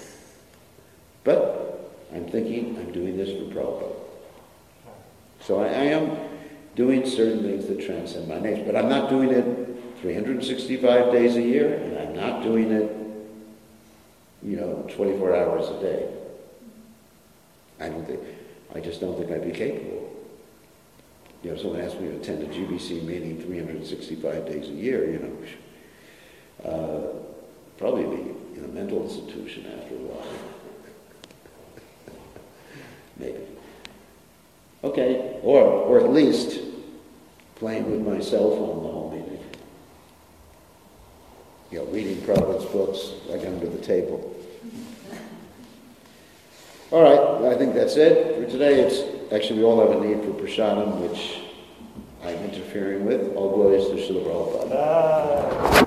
But I'm thinking I'm doing this for Prabhupada. So I, I am doing certain things that transcend my nature. But I'm not doing it three hundred sixty-five days a year, and I'm not doing it, you know, twenty-four hours a day. I don't think... I just don't think I'd be capable. You know, if someone asked me to attend a G B C meeting three hundred sixty-five days a year, you know, uh, probably be in a mental institution after a while. Maybe. Okay, or or at least playing with my cell phone the whole meeting. You know, reading Prabhupada's books like under the table. All right, I think that's it for today. It's actually we all have a need for prasadam, which I'm interfering with. All glories to Srila Prabhupada.